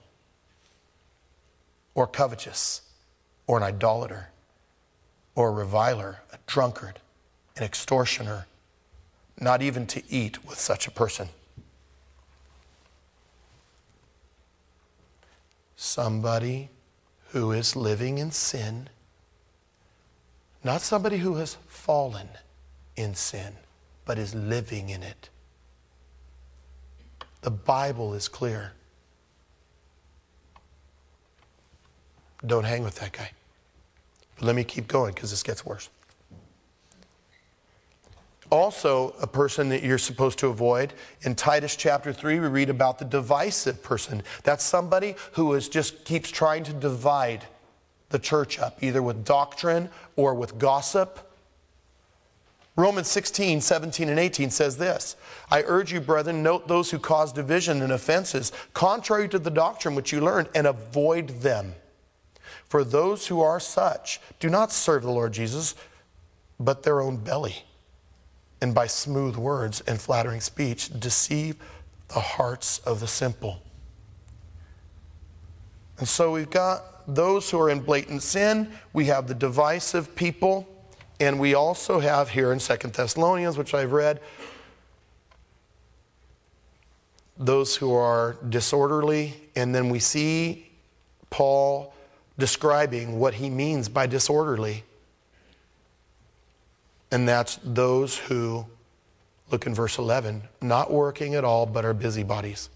or covetous, or an idolater, or a reviler, a drunkard, an extortioner, not even to eat with such a person. Somebody who is living in sin, not somebody who has fallen in sin, but is living in it. The Bible is clear. Don't hang with that guy. But let me keep going because this gets worse. Also, a person that you're supposed to avoid, in Titus chapter 3, we read about the divisive person. That's somebody who just keeps trying to divide the church up, either with doctrine or with gossip. Romans 16, 17, and 18 says this, I urge you, brethren, note those who cause division and offenses, contrary to the doctrine which you learned, and avoid them. For those who are such do not serve the Lord Jesus, but their own belly, and by smooth words and flattering speech deceive the hearts of the simple. And so we've got those who are in blatant sin, we have the divisive people, and we also have here in 2 Thessalonians, which I've read, those who are disorderly, and then we see Paul describing what he means by disorderly. And that's those who, look in verse 11, not working at all but are busybodies.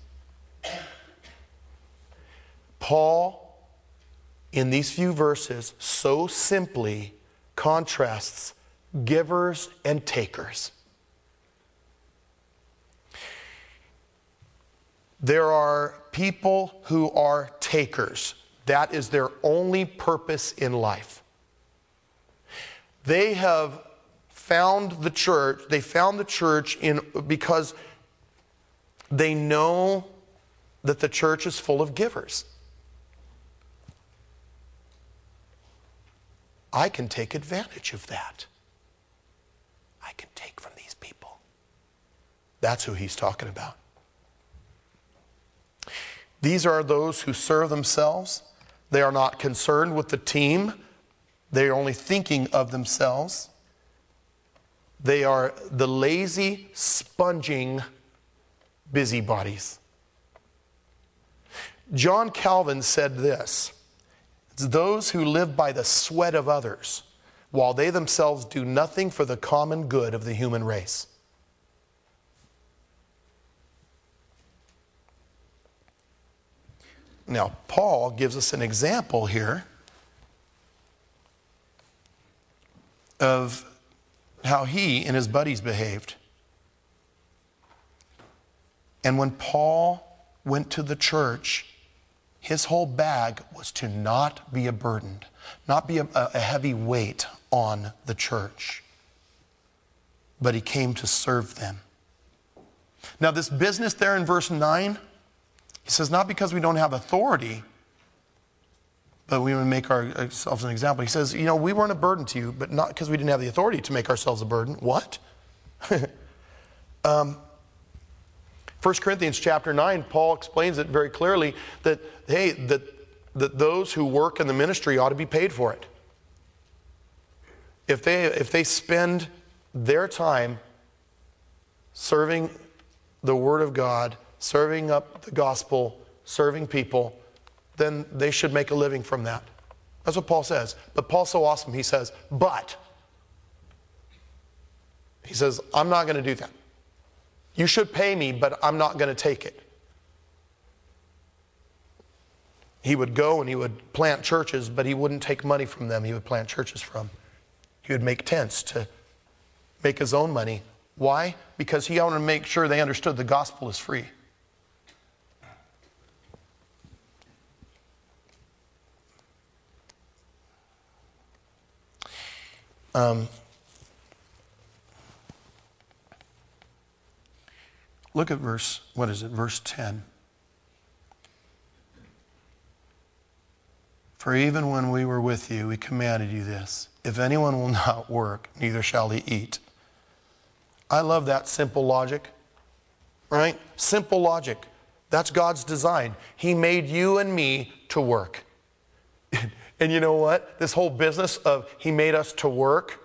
Paul, in these few verses, so simply contrasts givers and takers. There are people who are takers. That is their only purpose in life. They have found the church, because they know that the church is full of givers. I can take advantage of that. I can take from these people. That's who he's talking about. These are those who serve themselves. They are not concerned with the team. They are only thinking of themselves. They are the lazy, sponging busybodies. John Calvin said this, it's those who live by the sweat of others, while they themselves do nothing for the common good of the human race. Now, Paul gives us an example here of how he and his buddies behaved. And when Paul went to the church, his whole bag was to not be a burden, not be a heavy weight on the church. But he came to serve them. Now this business there in verse 9, he says, not because we don't have authority, but we would make ourselves an example. He says, we weren't a burden to you, but not because we didn't have the authority to make ourselves a burden. What? 1 Corinthians chapter 9, Paul explains it very clearly that, hey, that those who work in the ministry ought to be paid for it. If they spend their time serving the Word of God, serving up the gospel, serving people, then they should make a living from that. That's what Paul says. But Paul's so awesome, he says, I'm not going to do that. You should pay me, but I'm not going to take it. He would go and he would plant churches, but he wouldn't take money from them. He would plant churches from. He would make tents to make his own money. Why? Because he wanted to make sure they understood the gospel is free. Look at verse 10. For even when we were with you, we commanded you this: if anyone will not work, neither shall he eat. I love that simple logic, right? Simple logic. That's God's design. He made you and me to work. And you know what? This whole business of He made us to work,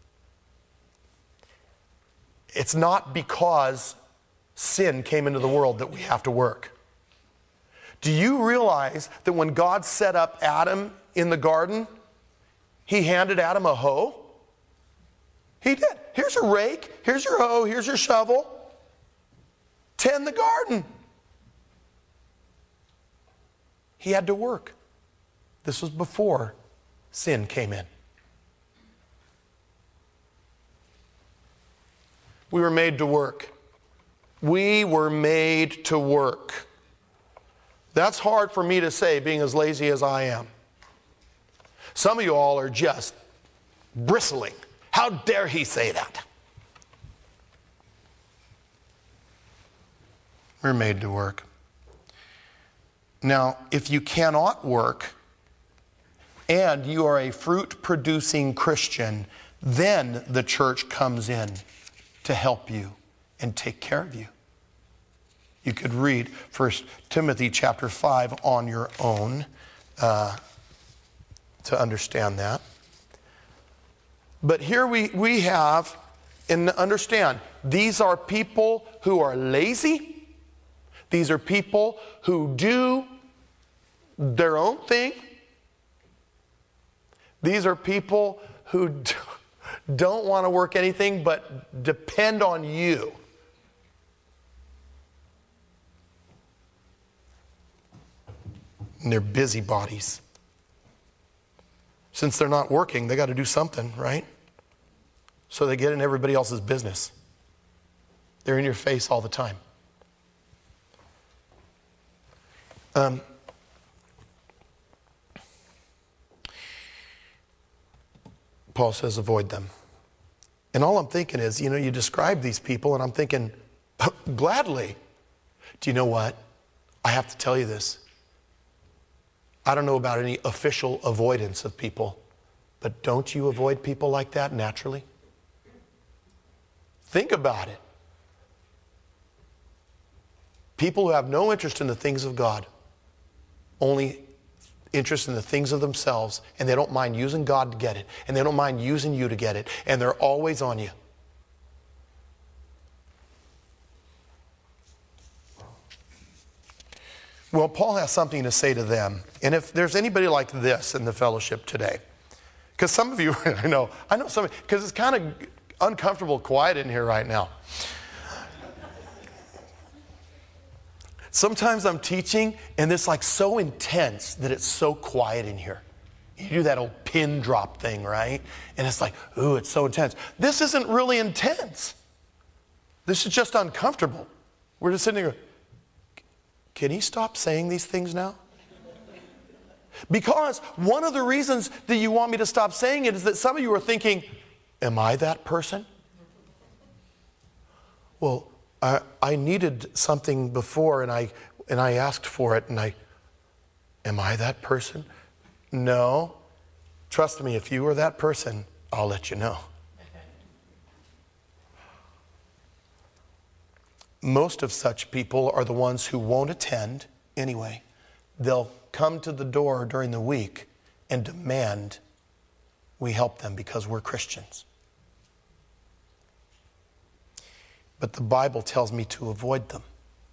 it's not because sin came into the world that we have to work. Do you realize that when God set up Adam in the garden, He handed Adam a hoe? He did. Here's your rake, here's your hoe, here's your shovel. Tend the garden. He had to work. This was before sin came in. We were made to work. We were made to work. That's hard for me to say, being as lazy as I am. Some of you all are just bristling. How dare he say that? We're made to work. Now, if you cannot work and you are a fruit-producing Christian, then the church comes in to help you and take care of you. You could read 1 Timothy chapter 5 on your own to understand that. But here we have, and understand, these are people who are lazy. These are people who do their own thing. These are people who don't want to work anything but depend on you. And they're busybodies. Since they're not working, they got to do something, right? So they get in everybody else's business. They're in your face all the time. Paul says, avoid them. And all I'm thinking is, you describe these people, and I'm thinking, gladly. Do you know what? I have to tell you this. I don't know about any official avoidance of people, but don't you avoid people like that naturally? Think about it. People who have no interest in the things of God, only interest in the things of themselves, and they don't mind using God to get it, and they don't mind using you to get it, and they're always on you. Well, Paul has something to say to them. And if there's anybody like this in the fellowship today, because some of you, I know some, because it's kind of uncomfortable quiet in here right now. Sometimes I'm teaching and it's like so intense that it's so quiet in here. You do that old pin drop thing, right? And it's like, ooh, it's so intense. This isn't really intense. This is just uncomfortable. We're just sitting here. Can he stop saying these things now? Because one of the reasons that you want me to stop saying it is that some of you are thinking, am I that person? Well, I needed something before and I asked for it, and am I that person? No. Trust me, if you were that person, I'll let you know. Most of such people are the ones who won't attend anyway. They'll come to the door during the week and demand we help them because we're Christians. But the Bible tells me to avoid them.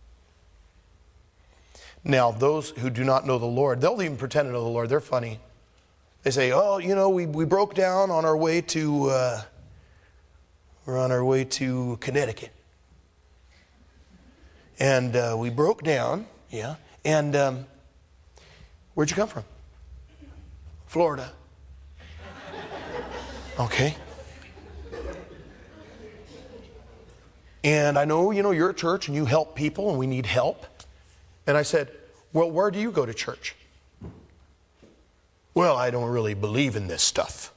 Now, those who do not know the Lord, they'll even pretend to know the Lord. They're funny. They say, oh, you know, we broke down on our way to, we're on our way to Connecticut. And we broke down, yeah. And where'd you come from? Florida. Okay. And I know, you know, you're a church and you help people and we need help. And I said, well, where do you go to church? Well, I don't really believe in this stuff.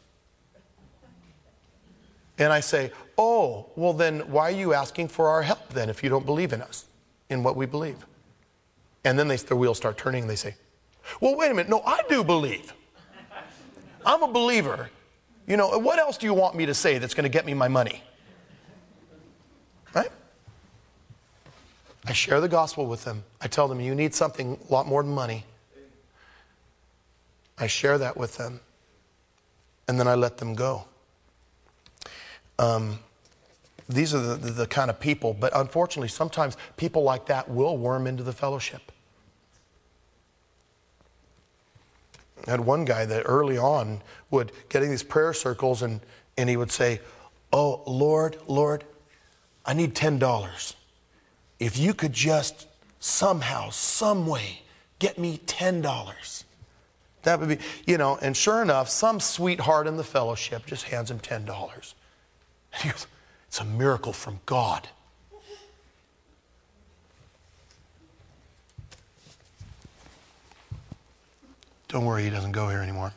And I say, oh, well then why are you asking for our help then if you don't believe in us, in what we believe? And then their wheels start turning and they say, well, wait a minute, no, I do believe. I'm a believer. You know, what else do you want me to say that's going to get me my money? Right? I share the gospel with them. I tell them, you need something a lot more than money. I share that with them. And then I let them go. These are the kind of people, but unfortunately, sometimes people like that will worm into the fellowship. I had one guy that early on would get in these prayer circles and he would say, oh, Lord, I need $10. If you could just somehow, some way, get me $10. That would be, you know, and sure enough, some sweetheart in the fellowship just hands him $10. And he goes, it's a miracle from God. Don't worry, he doesn't go here anymore.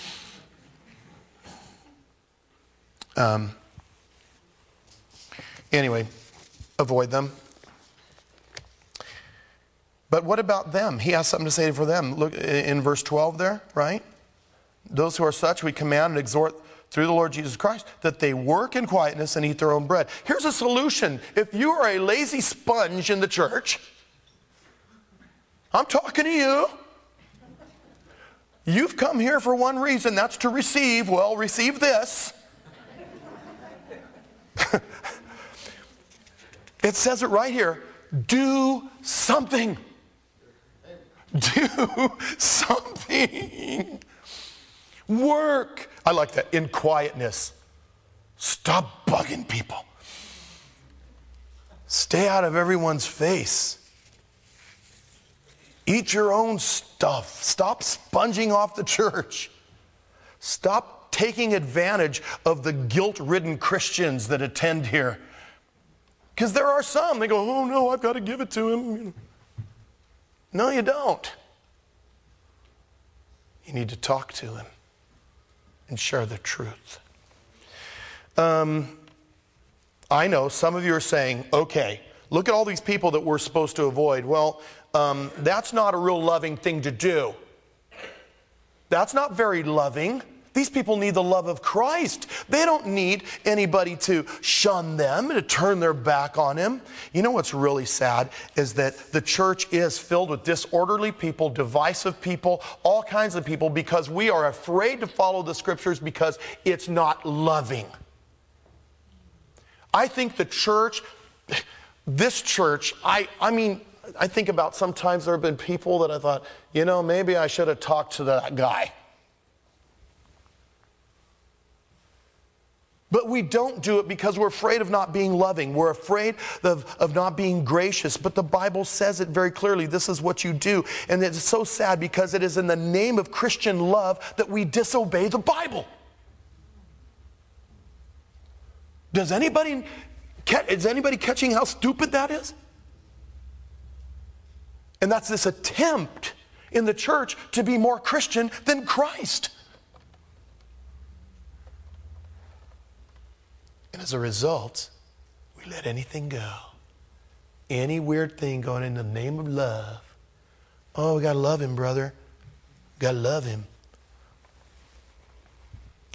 Anyway, avoid them. But what about them? He has something to say for them. Look in verse 12 there, right? Those who are such, we command and exhort through the Lord Jesus Christ that they work in quietness and eat their own bread. Here's a solution. If you are a lazy sponge in the church, I'm talking to you. You've come here for one reason, that's to receive. Well, receive this. It says it right here. Do something. Do something. Work. I like that. In quietness. Stop bugging people. Stay out of everyone's face. Eat your own stuff. Stop sponging off the church. Stop taking advantage of the guilt-ridden Christians that attend here. Because there are some, they go, oh no, I've got to give it to him. No, you don't. You need to talk to him and share the truth. I know some of you are saying, okay, look at all these people that we're supposed to avoid. Well, that's not a real loving thing to do. That's not very loving. These people need the love of Christ. They don't need anybody to shun them, to turn their back on him. You know what's really sad is that the church is filled with disorderly people, divisive people, all kinds of people, because we are afraid to follow the scriptures because it's not loving. I think the church, this church, I mean, I think about sometimes there have been people that I thought, you know, maybe I should have talked to that guy. But we don't do it because we're afraid of not being loving. We're afraid of not being gracious. But the Bible says it very clearly. This is what you do. And it's so sad because it is in the name of Christian love that we disobey the Bible. Is anybody catching how stupid that is? And that's this attempt in the church to be more Christian than Christ. And as a result, we let anything go. Any weird thing going in the name of love. Oh, we got to love him, brother. Got to love him.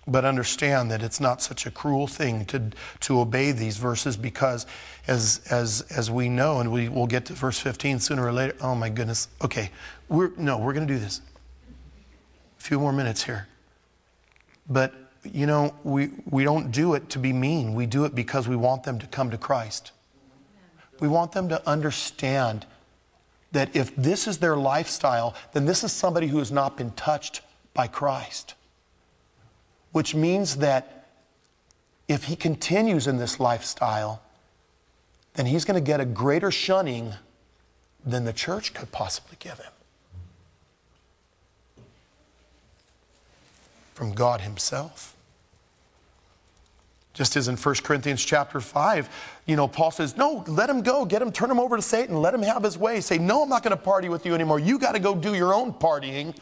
But understand that it's not such a cruel thing to obey these verses, because as we know, and we'll get to verse 15 sooner or later. Oh my goodness. Okay, we're going to do this. A few more minutes here. But you know, we don't do it to be mean. We do it because we want them to come to Christ. We want them to understand that if this is their lifestyle, then this is somebody who has not been touched by Christ. Which means that if he continues in this lifestyle, then he's going to get a greater shunning than the church could possibly give him. From God himself. Just as in 1 Corinthians chapter 5, you know, Paul says, no, let him go. Turn him over to Satan. Let him have his way. Say, no, I'm not going to party with you anymore. You got to go do your own partying.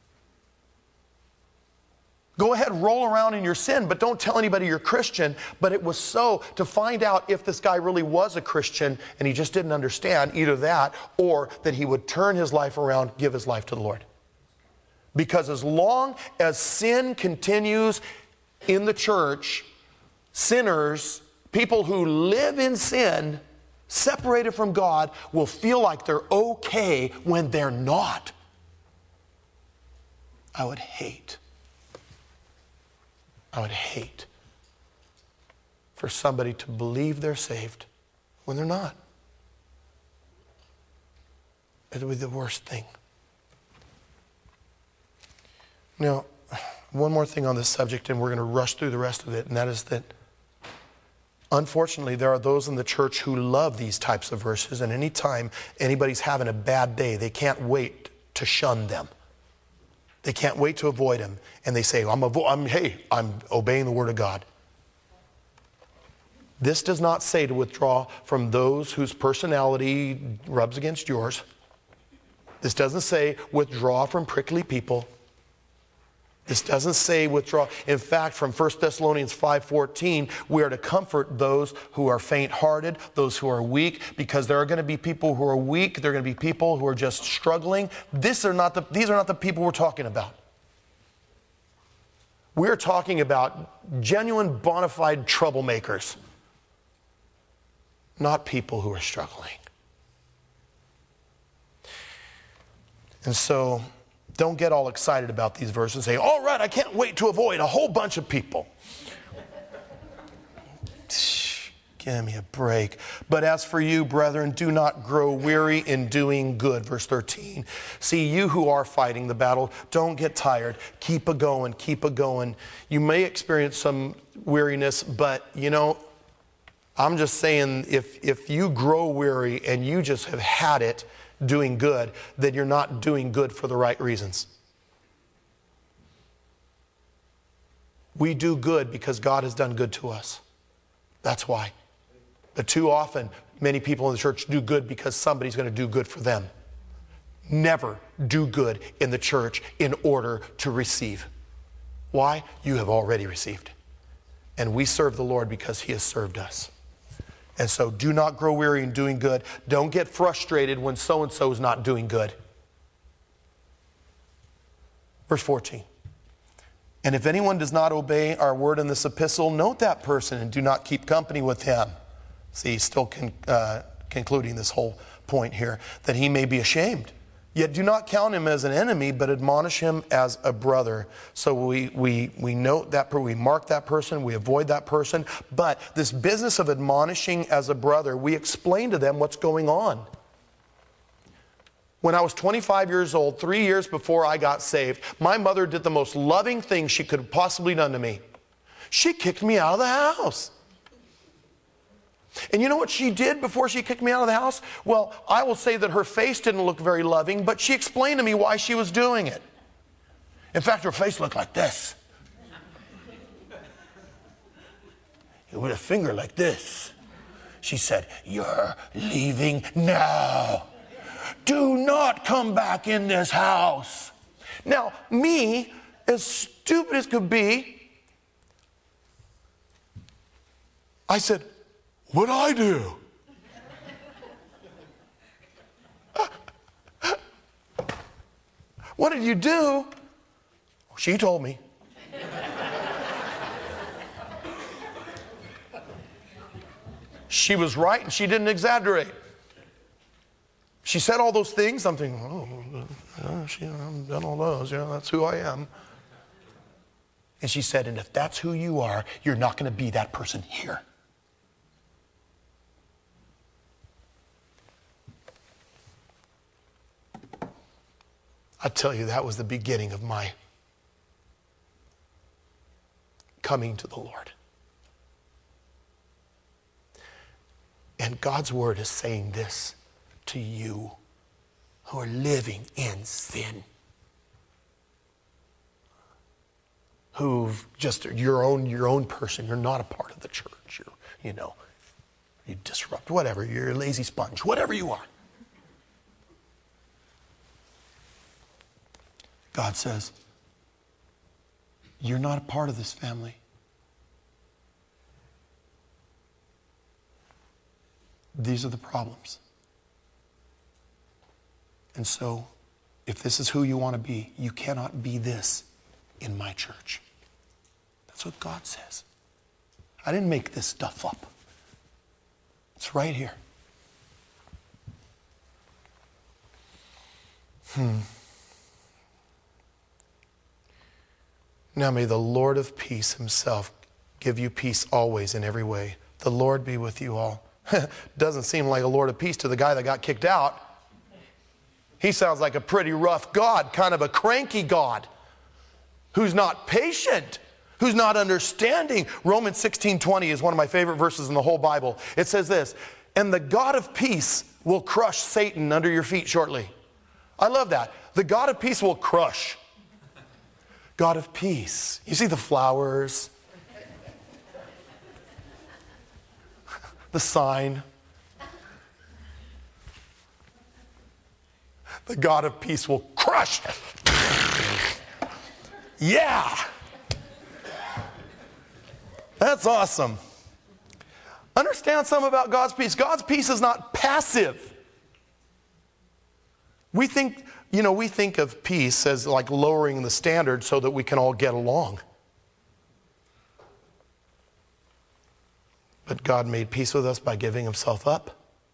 Go ahead, roll around in your sin, but don't tell anybody you're Christian. But it was so to find out if this guy really was a Christian and he just didn't understand either that, or that he would turn his life around, give his life to the Lord. Because as long as sin continues in the church, sinners, people who live in sin, separated from God, will feel like they're okay when they're not. I would hate for somebody to believe they're saved when they're not. It would be the worst thing. Now, one more thing on this subject, and we're going to rush through the rest of it, and that is that, unfortunately, there are those in the church who love these types of verses, and anytime anybody's having a bad day, they can't wait to shun them. They can't wait to avoid them. And they say, I'm obeying the Word of God. This does not say to withdraw from those whose personality rubs against yours. This doesn't say withdraw from prickly people. This doesn't say withdraw. In fact, from 1 Thessalonians 5:14, we are to comfort those who are faint-hearted, those who are weak, because there are going to be people who are weak. There are going to be people who are just struggling. These are not the people we're talking about. We're talking about genuine, bona fide troublemakers, not people who are struggling. And so, don't get all excited about these verses and say, all right, I can't wait to avoid a whole bunch of people. Give me a break. But as for you, brethren, do not grow weary in doing good. Verse 13. See, you who are fighting the battle, don't get tired. Keep a going, keep a going. You may experience some weariness, but you know, I'm just saying, if you grow weary and you just have had it doing good, then you're not doing good for the right reasons. We do good because God has done good to us. That's why. But too often, many people in the church do good because somebody's going to do good for them. Never do good in the church in order to receive. Why? You have already received. And we serve the Lord because He has served us. And so do not grow weary in doing good. Don't get frustrated when so-and-so is not doing good. Verse 14. And if anyone does not obey our word in this epistle, note that person and do not keep company with him. See, he's still concluding this whole point here, that he may be ashamed. Yet do not count him as an enemy, but admonish him as a brother. So we note that, we mark that person, we avoid that person. But this business of admonishing as a brother, we explain to them what's going on. When I was 25 years old, 3 years before I got saved, my mother did the most loving thing she could have possibly done to me. She kicked me out of the house. And you know what she did before she kicked me out of the house? Well, I will say that her face didn't look very loving, but she explained to me why she was doing it. In fact, her face looked like this. With a finger like this. She said, "You're leaving now. Do not come back in this house." Now, me, as stupid as could be, I said, "What'd I do?" "What did you do?" She told me. she was right and she didn't exaggerate. She said all those things. I'm thinking, I've done all those. Yeah, that's who I am. And she said, and if that's who you are, you're not going to be that person here. I tell you, that was the beginning of my coming to the Lord. And God's word is saying this to you who are living in sin, who've just, your own person. You're not a part of the church. You disrupt, whatever. You're a lazy sponge, whatever you are. God says, you're not a part of this family. These are the problems. And so, if this is who you want to be, you cannot be this in my church. That's what God says. I didn't make this stuff up. It's right here. Now may the Lord of peace himself give you peace always in every way. The Lord be with you all. Doesn't seem like a Lord of peace to the guy that got kicked out. He sounds like a pretty rough God, kind of a cranky God, who's not patient, who's not understanding. Romans 16:20 is one of my favorite verses in the whole Bible. It says this, and the God of peace will crush Satan under your feet shortly. I love that. The God of peace will crush. God of peace. You see the flowers, the sign. The God of peace will crush. Yeah. That's awesome. Understand something about God's peace. God's peace is not passive. We think of peace as like lowering the standard so that we can all get along. But God made peace with us by giving himself up.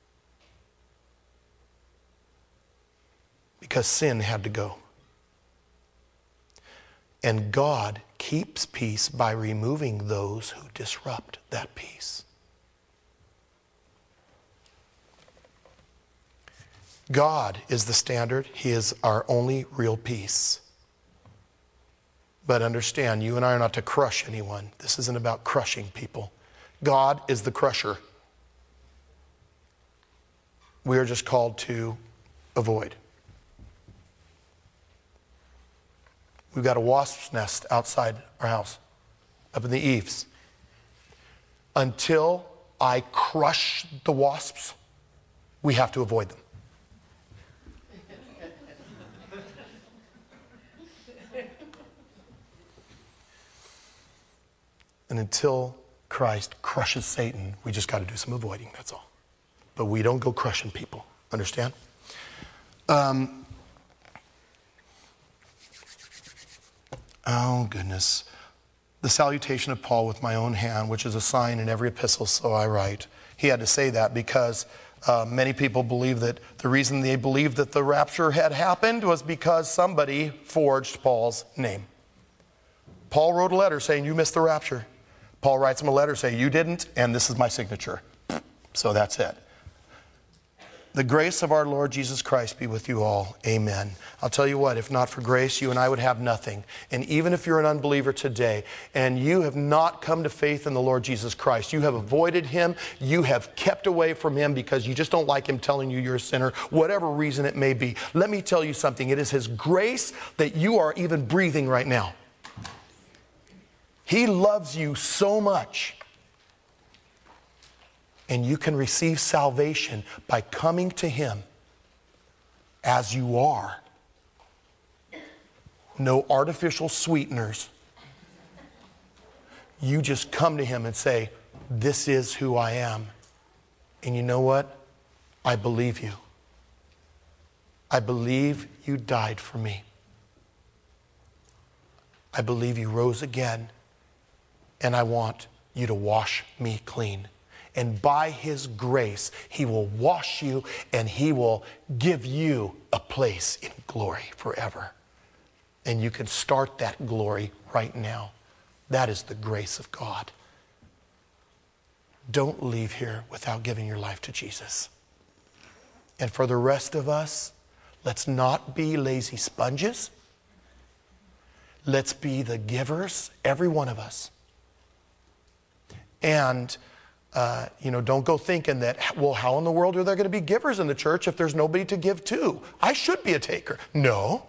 Because sin had to go. And God keeps peace by removing those who disrupt that peace. God is the standard. He is our only real peace. But understand, you and I are not to crush anyone. This isn't about crushing people. God is the crusher. We are just called to avoid. We've got a wasp's nest outside our house, up in the eaves. Until I crush the wasps, we have to avoid them. And until Christ crushes Satan, we just got to do some avoiding, that's all. But we don't go crushing people, understand? Oh, goodness. The salutation of Paul with my own hand, which is a sign in every epistle, so I write. He had to say that because many people believe that the reason they believed that the rapture had happened was because somebody forged Paul's name. Paul wrote a letter saying, you missed the rapture. Paul writes him a letter saying, you didn't, and this is my signature. So that's it. The grace of our Lord Jesus Christ be with you all. Amen. I'll tell you what, if not for grace, you and I would have nothing. And even if you're an unbeliever today and you have not come to faith in the Lord Jesus Christ, you have avoided him, you have kept away from him because you just don't like him telling you you're a sinner, whatever reason it may be. Let me tell you something. It is his grace that you are even breathing right now. He loves you so much. And you can receive salvation by coming to him as you are. No artificial sweeteners. You just come to him and say, this is who I am. And you know what? I believe you. I believe you died for me. I believe you rose again. And I want you to wash me clean. And by his grace, he will wash you and he will give you a place in glory forever. And you can start that glory right now. That is the grace of God. Don't leave here without giving your life to Jesus. And for the rest of us, let's not be lazy sponges. Let's be the givers, every one of us. And, don't go thinking that, well, how in the world are there going to be givers in the church if there's nobody to give to? I should be a taker. No.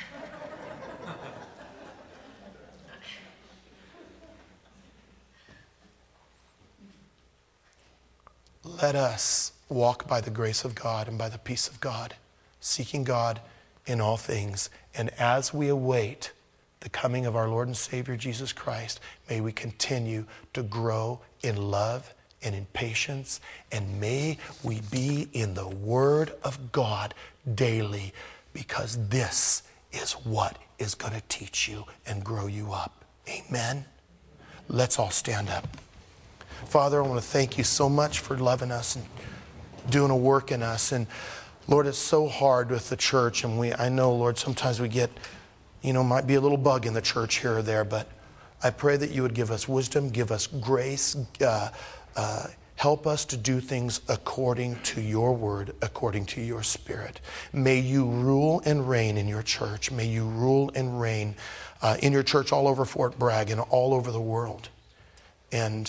Let us walk by the grace of God and by the peace of God, seeking God in all things. And as we await the coming of our Lord and Savior Jesus Christ, may we continue to grow in love and in patience, and may we be in the Word of God daily, because this is what is going to teach you and grow you up. Amen? Let's all stand up. Father, I want to thank you so much for loving us and doing a work in us. And Lord, it's so hard with the church. And I know, Lord, sometimes we get, might be a little bug in the church here or there. But I pray that you would give us wisdom, give us grace, help us to do things according to your word, according to your spirit. May you rule and reign in your church. May you rule and reign in your church all over Fort Bragg and all over the world. And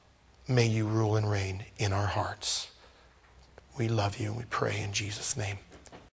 may you rule and reign in our hearts. We love you and we pray in Jesus' name.